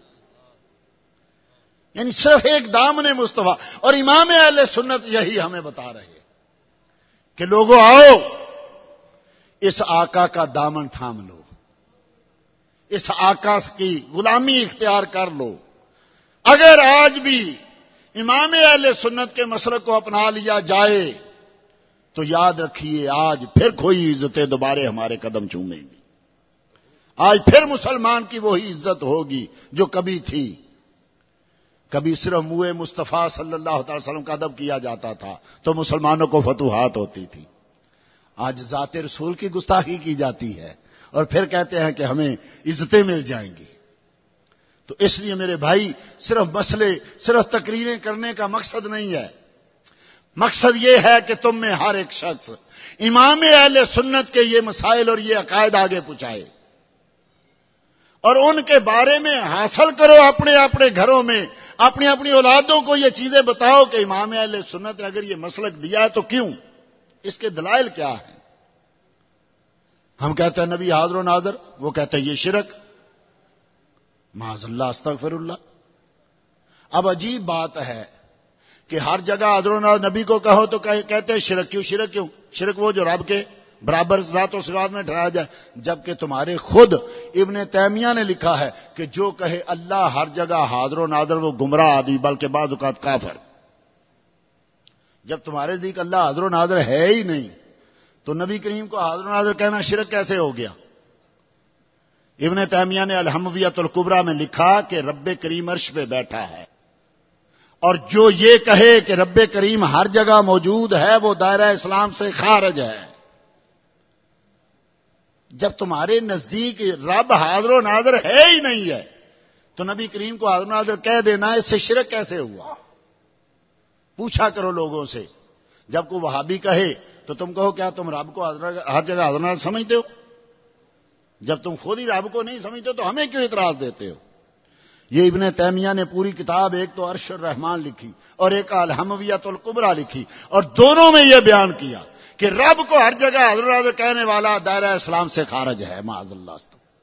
S1: یعنی صرف ایک دامن مصطفیٰ. اور امام اہل سنت یہی ہمیں بتا رہے ہیں کہ لوگوں آؤ، اس آقا کا دامن تھام لو، اس آقا کی غلامی اختیار کر لو. اگر آج بھی امام اہل سنت کے مسلک کو اپنا لیا جائے تو یاد رکھیے آج پھر کوئی عزتیں دوبارے ہمارے قدم چومیں گی. آج پھر مسلمان کی وہی عزت ہوگی جو کبھی تھی. کبھی صرف منہ مصطفیٰ صلی اللہ تعالی وسلم کا ادب کیا جاتا تھا تو مسلمانوں کو فتوحات ہوتی تھی. آج ذات رسول کی گستاخی کی جاتی ہے اور پھر کہتے ہیں کہ ہمیں عزتیں مل جائیں گی. تو اس لیے میرے بھائی، صرف مسئلے، صرف تقریریں کرنے کا مقصد نہیں ہے. مقصد یہ ہے کہ تم میں ہر ایک شخص امام اہل سنت کے یہ مسائل اور یہ عقائد آگے پہنچائے اور ان کے بارے میں حاصل کرو. اپنے اپنے گھروں میں اپنی اپنی اولادوں کو یہ چیزیں بتاؤ کہ امام اہل سنت نے اگر یہ مسلک دیا ہے تو کیوں، اس کے دلائل کیا ہیں. ہم کہتے ہیں نبی حاضر و ناظر، وہ کہتے ہیں یہ شرک. معاذ اللہ، استغفر اللہ. اب عجیب بات ہے کہ ہر جگہ حاضر و ناظر نبی کو کہو تو کہتے ہیں شرک. کیوں شرک؟ کیوں شرک؟ وہ جو رب کے برابر ذات و صفات میں ٹھہرایا جائے. جبکہ تمہارے خود ابن تیمیہ نے لکھا ہے کہ جو کہے اللہ ہر جگہ حاضر و ناظر وہ گمراہ آدمی، بلکہ بعض اوقات کافر. جب تمہارے نزدیک اللہ حاضر و ناظر ہے ہی نہیں تو نبی کریم کو حاضر و ناظر کہنا شرک کیسے ہو گیا؟ ابن تیمیہ نے الحمویۃ الکبریٰ میں لکھا کہ رب کریم عرش پہ بیٹھا ہے، اور جو یہ کہے کہ رب کریم ہر جگہ موجود ہے وہ دائرہ اسلام سے خارج ہے. جب تمہارے نزدیک رب حاضر و ناظر ہے ہی نہیں ہے تو نبی کریم کو حاضر و ناظر کہہ دینا، اس سے شرک کیسے ہوا؟ پوچھا کرو لوگوں سے. جب کوئی وہابی کہے تو تم کہو کیا تم رب کو ہر جگہ حاضر و ناظر سمجھتے ہو؟ جب تم خود ہی رب کو نہیں سمجھتے تو ہمیں کیوں اعتراض دیتے ہو؟ یہ ابن تیمیہ نے پوری کتاب، ایک تو عرش الرحمان لکھی اور ایک الحمویۃ الکبریٰ لکھی، اور دونوں میں یہ بیان کیا کہ رب کو ہر جگہ حاضر ناظر کہنے والا دائرہ اسلام سے خارج ہے. معاذ اللہ،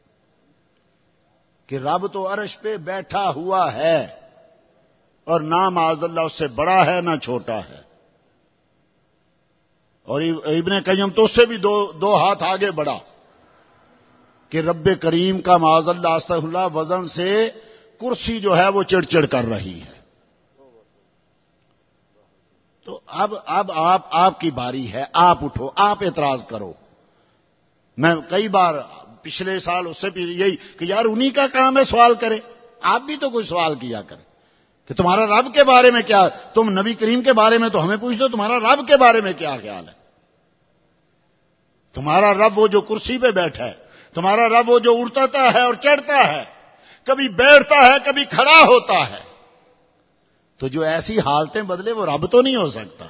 S1: کہ رب تو عرش پہ بیٹھا ہوا ہے اور نہ معاذ اللہ اس سے بڑا ہے نہ چھوٹا ہے. اور ابن قیم تو اس سے بھی دو دو ہاتھ آگے بڑھا کہ رب کریم کا معاذ اللہ استغفر اللہ وزن سے کرسی جو ہے وہ چڑ چڑ کر رہی ہے. تو اب اب آپ آپ کی باری ہے، آپ اٹھو، آپ اعتراض کرو. میں کئی بار پچھلے سال اس سے بھی یہی کہ یار انہی کا کام ہے سوال کرے، آپ بھی تو کوئی سوال کیا کریں کہ تمہارا رب کے بارے میں کیا. تم نبی کریم کے بارے میں تو ہمیں پوچھ دو، تمہارا رب کے بارے میں کیا خیال ہے؟ تمہارا رب وہ جو کرسی پہ بیٹھا ہے، تمہارا رب وہ جو اڑتا ہے اور چڑھتا ہے، کبھی بیٹھتا ہے کبھی کھڑا ہوتا ہے. تو جو ایسی حالتیں بدلے وہ رب تو نہیں ہو سکتا.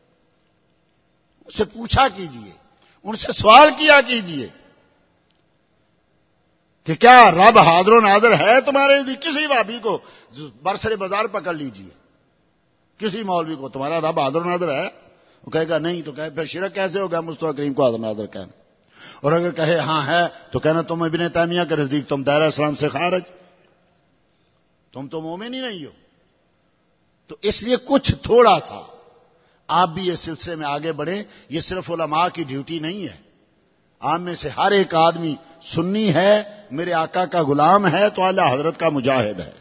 S1: اس سے پوچھا کیجئے، ان سے سوال کیا کیجئے کہ کیا رب حاضر و ناظر ہے تمہارے لیے؟ کسی بھابی کو برسر بازار پکڑ لیجئے، کسی مولوی کو، تمہارا رب حاضر و ناظر ہے؟ وہ کہے گا نہیں، تو کہے پھر شرک کیسے ہوگا مصطفیٰ کریم کو حاضر و ناظر کہنا؟ اور اگر کہے ہاں ہے تو کہنا تم ابن تیمیہ کے نزدیک تم دائرہ اسلام سے خارج، تم تو مومن ہی نہیں ہو. تو اس لیے کچھ تھوڑا سا آپ بھی اس سلسلے میں آگے بڑھیں. یہ صرف علماء کی ڈیوٹی نہیں ہے، آپ میں سے ہر ایک آدمی سنی ہے، میرے آقا کا غلام ہے تو اعلی حضرت کا مجاہد ہے.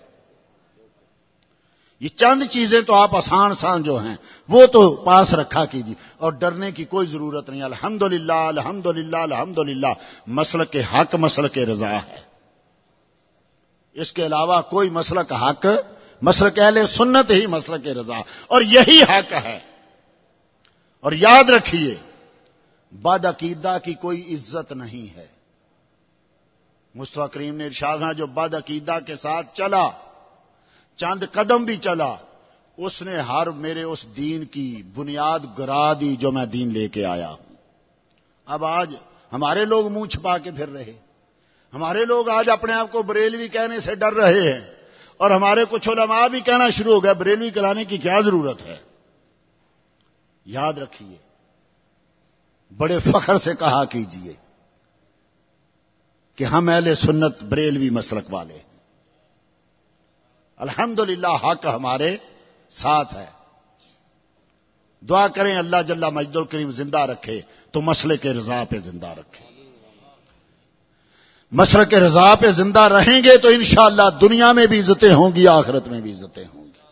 S1: یہ چند چیزیں تو آپ آسان آسان جو ہیں وہ تو پاس رکھا کیجیے، اور ڈرنے کی کوئی ضرورت نہیں. الحمدللہ الحمدللہ الحمدللہ مسلک حق مسلک رضا ہے. اس کے علاوہ کوئی مسلک حق، مسلک اہل سنت ہی مسلک رضا، اور یہی حق ہے. اور یاد رکھیے بد عقیدہ کی کوئی عزت نہیں ہے. مصطفیٰ کریم نے ارشاد ہے جو بد عقیدہ کے ساتھ چلا، چند قدم بھی چلا، اس نے ہر میرے اس دین کی بنیاد گرا دی جو میں دین لے کے آیا ہوں۔ اب آج ہمارے لوگ منہ چھپا کے پھر رہے، ہمارے لوگ آج اپنے آپ کو بریلوی کہنے سے ڈر رہے ہیں، اور ہمارے کچھ علماء بھی کہنا شروع ہو گیا بریلوی کہلانے کی کیا ضرورت ہے۔ یاد رکھیے، بڑے فخر سے کہا کیجئے کہ ہم اہل سنت بریلوی مسلک والے ہیں، الحمدللہ حق ہمارے ساتھ ہے۔ دعا کریں اللہ جل مجد الکریم زندہ رکھے تو مسئلے کے رضا پہ زندہ رکھے۔ مسئلے کے رضا پہ زندہ رہیں گے تو انشاءاللہ دنیا میں بھی عزتیں ہوں گی، آخرت میں بھی عزتیں ہوں گی۔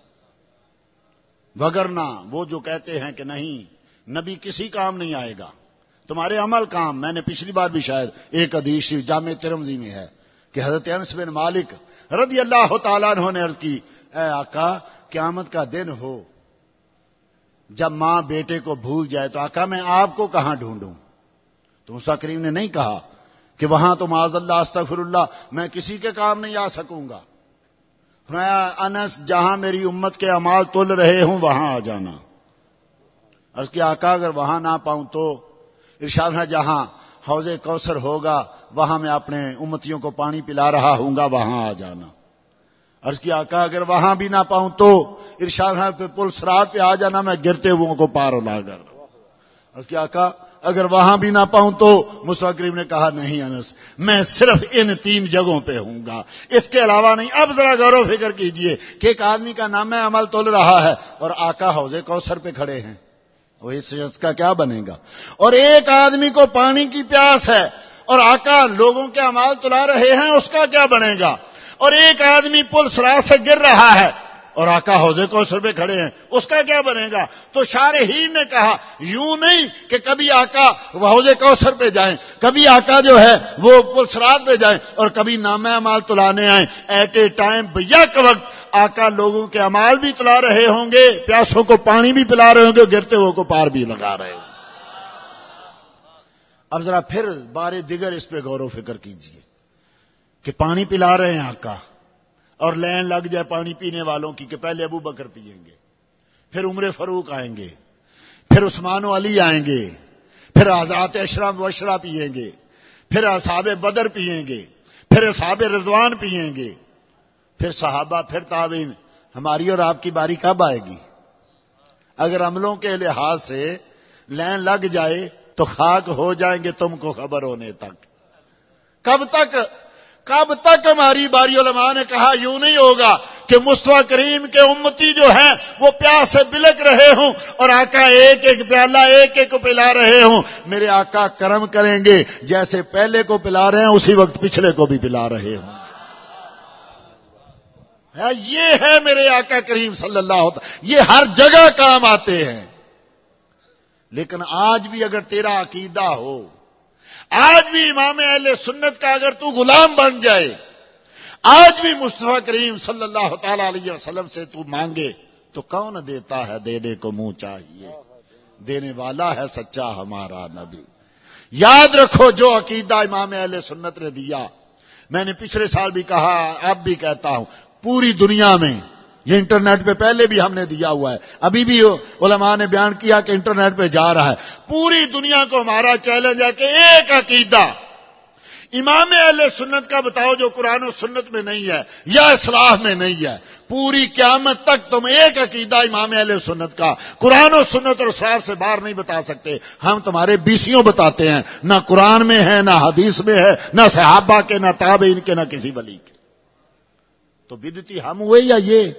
S1: وگرنہ وہ جو کہتے ہیں کہ نہیں نبی کسی کام نہیں آئے گا، تمہارے عمل کام، میں نے پچھلی بار بھی شاید ایک حدیث جامع ترمذی میں ہے کہ حضرت انس بن مالک رضی اللہ تعالیٰ عنہ نے عرض کی، اے آقا قیامت کا دن ہو جب ماں بیٹے کو بھول جائے تو آقا میں آپ کو کہاں ڈھونڈوں؟ تو موسیٰ کریم نے نہیں کہا کہ وہاں تو معاذ اللہ استغفر اللہ میں کسی کے کام نہیں آ سکوں گا۔ فرمایا انس جہاں میری امت کے اعمال تل رہے ہوں وہاں آ جانا۔ عرض کی آقا اگر وہاں نہ پاؤں تو ارشاد ہے جہاں حوض کوثر ہوگا وہاں میں اپنے امتیوں کو پانی پلا رہا ہوں گا وہاں آ جانا۔ عرض کی آقا اگر وہاں بھی نہ پاؤں تو ارشاد ہے پہ پل صراط پہ آ جانا میں گرتے ہوئے کو پار لا کر۔ عرض کی آقا اگر وہاں بھی نہ پاؤں تو مصطفیٰ کریم نے کہا نہیں انس میں صرف ان تین جگہوں پہ ہوں گا، اس کے علاوہ نہیں۔ اب ذرا غور و فکر کیجئے کہ ایک آدمی کا نام عمل تول رہا ہے اور آقا حوض کوثر پہ کھڑے ہیں، وہ اس شخص کا کیا بنے گا؟ اور ایک آدمی کو پانی کی پیاس ہے اور آقا لوگوں کے اعمال تلا رہے ہیں، اس کا کیا بنے گا؟ اور ایک آدمی پل صراط سے گر رہا ہے اور آقا حوض کوثر پہ کھڑے ہیں، اس کا کیا بنے گا؟ تو شارحین نے کہا یوں نہیں کہ کبھی آقا حوض کوثر پہ جائیں، کبھی آقا جو ہے وہ پل صراط پہ جائیں اور کبھی نامہ اعمال تلانے آئیں، ایٹ اے ٹائم بیک وقت آقا لوگوں کے اعمال بھی تلا رہے ہوں گے، پیاسوں کو پانی بھی پلا رہے ہوں گے، گرتے ہوئے کو پار بھی لگا رہے ہوں گے۔ اب ذرا پھر بار دیگر اس پہ غور و فکر کیجئے کہ پانی پلا رہے ہیں آقا اور لین لگ جائے پانی پینے والوں کی کہ پہلے ابو بکر پیئیں گے، پھر عمر فاروق آئیں گے، پھر عثمان و علی آئیں گے، پھر حضرات عشرہ مبشرہ پیئیں گے، پھر اصحاب بدر پیئیں گے، پھر اصحاب رضوان پیئیں گے، پھر صحابہ، پھر تابعین، ہماری اور آپ کی باری کب آئے گی؟ اگر عملوں کے لحاظ سے لین لگ جائے تو خاک ہو جائیں گے تم کو خبر ہونے تک۔ کب تک کب تک ہماری باری؟ علماء نے کہا یوں نہیں ہوگا کہ مصطفیٰ کریم کے امتی جو ہیں وہ پیاس سے بلک رہے ہوں اور آقا ایک ایک پیالہ ایک ایک کو پلا رہے ہوں۔ میرے آقا کرم کریں گے جیسے پہلے کو پلا رہے ہیں اسی وقت پچھلے کو بھی پلا رہے ہوں۔ یہ ہے میرے آقا کریم صلی اللہ علیہ وسلم، یہ ہر جگہ کام آتے ہیں۔ لیکن آج بھی اگر تیرا عقیدہ ہو، آج بھی امام اہل سنت کا اگر تو غلام بن جائے، آج بھی مصطفیٰ کریم صلی اللہ تعالی علیہ وسلم سے تو مانگے تو کون دیتا ہے؟ دینے کو منہ چاہیے، دینے والا ہے سچا ہمارا نبی۔ یاد رکھو جو عقیدہ امام اہل سنت نے دیا، میں نے پچھلے سال بھی کہا اب بھی کہتا ہوں، پوری دنیا میں یہ انٹرنیٹ پہ پہلے بھی ہم نے دیا ہوا ہے، ابھی بھی علماء نے بیان کیا کہ انٹرنیٹ پہ جا رہا ہے، پوری دنیا کو ہمارا چیلنج ہے کہ ایک عقیدہ امام اہل سنت کا بتاؤ جو قرآن و سنت میں نہیں ہے یا اصلاح میں نہیں ہے۔ پوری قیامت تک تم ایک عقیدہ امام اہل سنت کا قرآن و سنت اور اصلاح سے باہر نہیں بتا سکتے۔ ہم تمہارے بیسیوں بتاتے ہیں، نہ قرآن میں ہے، نہ حدیث میں ہے، نہ صحابہ کے، نہ تابعین کے، نہ کسی ولی کے۔ تو بدعتی ہم ہوئے یا یہ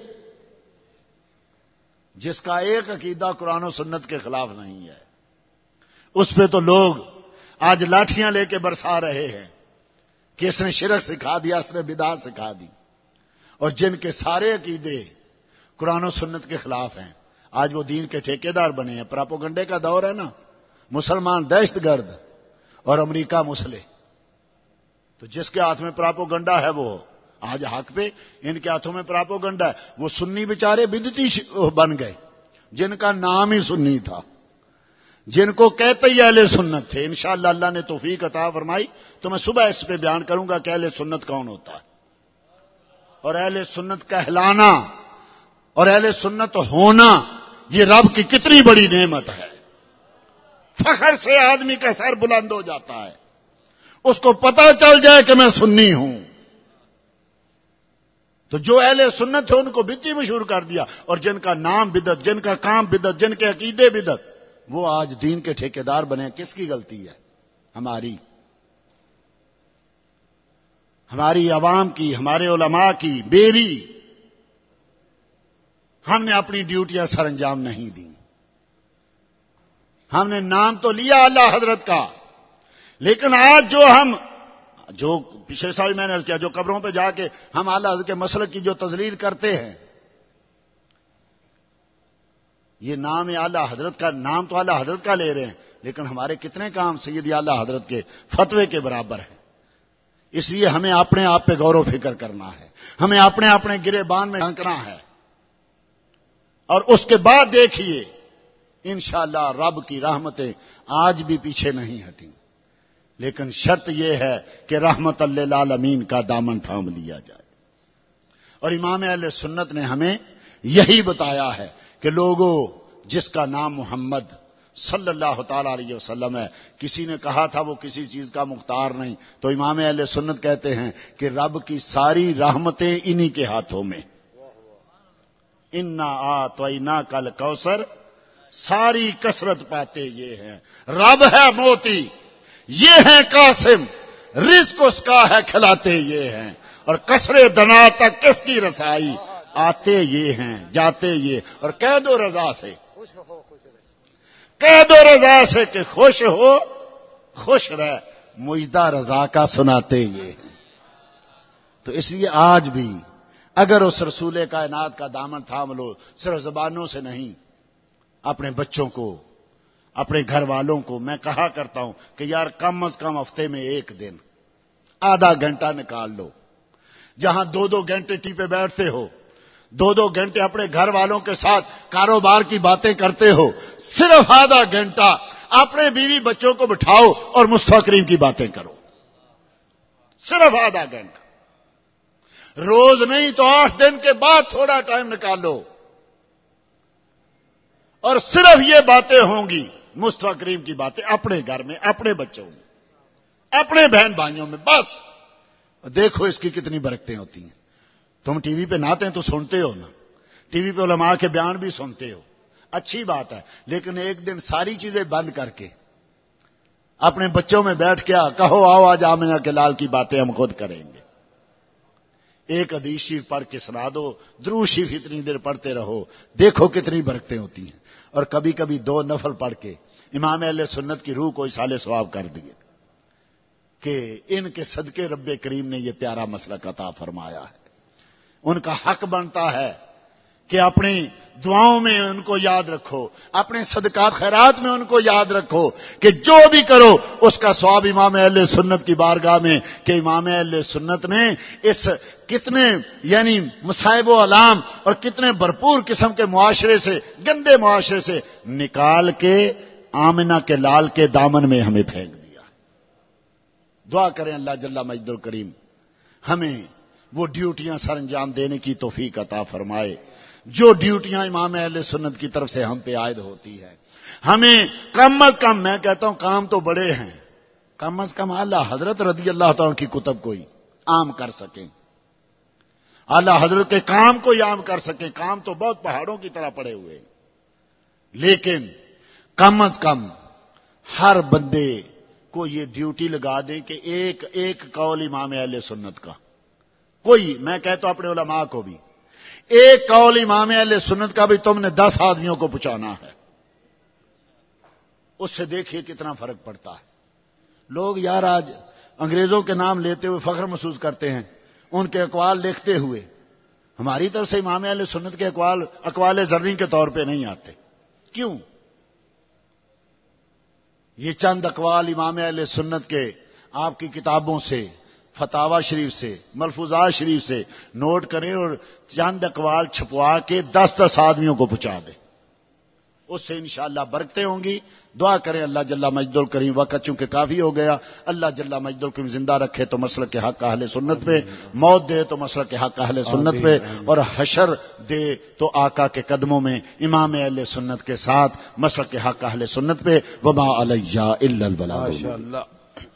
S1: جس کا ایک عقیدہ قرآن و سنت کے خلاف نہیں ہے؟ اس پہ تو لوگ آج لاٹھیاں لے کے برسا رہے ہیں کہ اس نے شرک سکھا دیا، اس نے بدعت سکھا دی، اور جن کے سارے عقیدے قرآن و سنت کے خلاف ہیں آج وہ دین کے ٹھیکیدار بنے ہیں۔ پراپوگنڈے کا دور ہے نا، مسلمان دہشت گرد اور امریکہ مسلح، تو جس کے ہاتھ میں پراپوگنڈا ہے وہ آج حق پہ، ان کے ہاتھوں میں پراپوگنڈا ہے۔ وہ سنی بیچارے بدعتی بن گئے جن کا نام ہی سنی تھا، جن کو کہتے ہی اہل سنت تھے۔ انشاءاللہ اللہ نے توفیق عطا فرمائی تو میں صبح اس پہ بیان کروں گا کہ اہل سنت کون ہوتا ہے، اور اہل سنت کہلانا اور اہل سنت ہونا یہ رب کی کتنی بڑی نعمت ہے. فخر سے آدمی کا سر بلند ہو جاتا ہے, اس کو پتہ چل جائے کہ میں سنی ہوں. تو جو اہل سنت ہے ان کو بدعتی مشہور کر دیا, اور جن کا نام بدعت, جن کا کام بدعت, جن کے عقیدے بدعت, وہ آج دین کے ٹھیکیدار بنے. کس کی غلطی ہے؟ ہماری ہماری عوام کی, ہمارے علماء کی, میری. ہم نے اپنی ڈیوٹیاں سر انجام نہیں دی. ہم نے نام تو لیا اللہ حضرت کا, لیکن آج جو ہم جو پچھلے سال میں نے عرض کیا, جو قبروں پہ جا کے ہم اعلیٰ حضرت کے مسلک کی جو تذلیل کرتے ہیں, یہ نام اعلیٰ حضرت کا, نام تو اعلیٰ حضرت کا لے رہے ہیں, لیکن ہمارے کتنے کام سیدی اعلیٰ حضرت کے فتوے کے برابر ہیں. اس لیے ہمیں اپنے آپ پہ غور و فکر کرنا ہے, ہمیں اپنے اپنے گریبان میں ڈھانکنا ہے, اور اس کے بعد دیکھیے انشاءاللہ رب کی رحمتیں آج بھی پیچھے نہیں ہٹیں. لیکن شرط یہ ہے کہ رحمت للعالمین کا دامن تھام لیا جائے. اور امام اہل سنت نے ہمیں یہی بتایا ہے کہ لوگوں, جس کا نام محمد صلی اللہ تعالی علیہ وسلم ہے, کسی نے کہا تھا وہ کسی چیز کا مختار نہیں, تو امام اہل سنت کہتے ہیں کہ رب کی ساری رحمتیں انہی کے ہاتھوں میں. انا اعطیناک کل کوثر, ساری کثرت پاتے یہ ہیں. رب ہے موتی, یہ ہیں قاسم, رزق اس کا ہے کھلاتے یہ ہیں, اور کثرے دنا تک کس کی رسائی, آتے یہ ہیں جاتے یہ, اور قید و رضا سے, قید و رضا سے کہ خوش ہو خوش رہ, مجدہ رضا کا سناتے یہ ہیں. تو اس لیے آج بھی اگر اس رسول کائنات کا دامن تھام لو, صرف زبانوں سے نہیں, اپنے بچوں کو, اپنے گھر والوں کو میں کہا کرتا ہوں کہ یار کم از کم ہفتے میں ایک دن آدھا گھنٹہ نکال لو, جہاں دو دو گھنٹے ٹی پہ بیٹھتے ہو, دو دو گھنٹے اپنے گھر والوں کے ساتھ کاروبار کی باتیں کرتے ہو, صرف آدھا گھنٹہ اپنے بیوی بچوں کو بٹھاؤ اور مصطفیٰ کریم کی باتیں کرو. صرف آدھا گھنٹہ, روز نہیں تو آٹھ دن کے بعد تھوڑا ٹائم نکالو, اور صرف یہ باتیں ہوں گی مصطفیٰ کریم کی باتیں, اپنے گھر میں, اپنے بچوں میں, اپنے بہن بھائیوں میں. بس دیکھو اس کی کتنی برکتیں ہوتی ہیں. تم ٹی وی پہ نعتیں تو سنتے ہو نا, ٹی وی پہ علماء کے بیان بھی سنتے ہو, اچھی بات ہے, لیکن ایک دن ساری چیزیں بند کر کے اپنے بچوں میں بیٹھ کے کہو آؤ آج آمنہ کے لال کی باتیں ہم خود کریں گے. ایک حدیث شریف پڑھ کے سنا دو, درود شریف اتنی دیر پڑھتے رہو, دیکھو کتنی برکتیں ہوتی ہیں. اور کبھی کبھی دو نفل پڑھ کے امام اہل سنت کی روح کو اصال ثواب کر دیے کہ ان کے صدقے رب کریم نے یہ پیارا مسلک عطا فرمایا ہے. ان کا حق بنتا ہے کہ اپنی دعاؤں میں ان کو یاد رکھو, اپنے صدقات خیرات میں ان کو یاد رکھو کہ جو بھی کرو اس کا ثواب امام اہل سنت کی بارگاہ میں, کہ امام اہل سنت نے اس کتنے یعنی مصائب و علام اور کتنے بھرپور قسم کے معاشرے سے, گندے معاشرے سے نکال کے آمنہ کے لال کے دامن میں ہمیں پھینک دیا. دعا کریں اللہ جل مجد الکریم ہمیں وہ ڈیوٹیاں سر انجام دینے کی توفیق عطا فرمائے جو ڈیوٹیاں امام اہل سنت کی طرف سے ہم پہ عائد ہوتی ہے. ہمیں کم از کم, میں کہتا ہوں کام تو بڑے ہیں, کم از کم اعلیٰ حضرت رضی اللہ تعالیٰ کی کتب کو ہی عام کر سکیں, اعلیٰ حضرت کے کام کو ہی عام کر سکیں. کام تو بہت پہاڑوں کی طرح پڑے ہوئے, لیکن کم از کم ہر بندے کو یہ ڈیوٹی لگا دیں کہ ایک ایک قول امام اہل سنت کا, کوئی, میں کہتا ہوں اپنے علماء کو بھی, ایک قول امام اہل سنت کا بھی تم نے دس آدمیوں کو پہنچانا ہے. اس سے دیکھیے کتنا فرق پڑتا ہے. لوگ یار آج انگریزوں کے نام لیتے ہوئے فخر محسوس کرتے ہیں, ان کے اقوال لکھتے ہوئے. ہماری طرف سے امام اہل سنت کے اقوال اقوال زرعی کے طور پہ نہیں آتے. کیوں؟ یہ چند اقوال امام اہل سنت کے آپ کی کتابوں سے, فتاوی شریف سے, ملفوظات شریف سے نوٹ کریں اور چند اقوال چھپوا کے دس دس آدمیوں کو پہنچا دیں. اس سے انشاءاللہ برکتیں ہوں گی, دعا کریں اللہ جل مجد الکریم، وقت چونکہ کافی ہو گیا، اللہ جل مجد الکریم زندہ رکھے تو مسلک حق اہل سنت پہ، موت دے تو مسلک حق اہل سنت پہ، اور حشر دے تو آقا کے قدموں میں امام اہل سنت کے ساتھ مسلک حق اہل سنت پہ. وما علیہ الا البلاغ.
S2: ماشاء اللہ.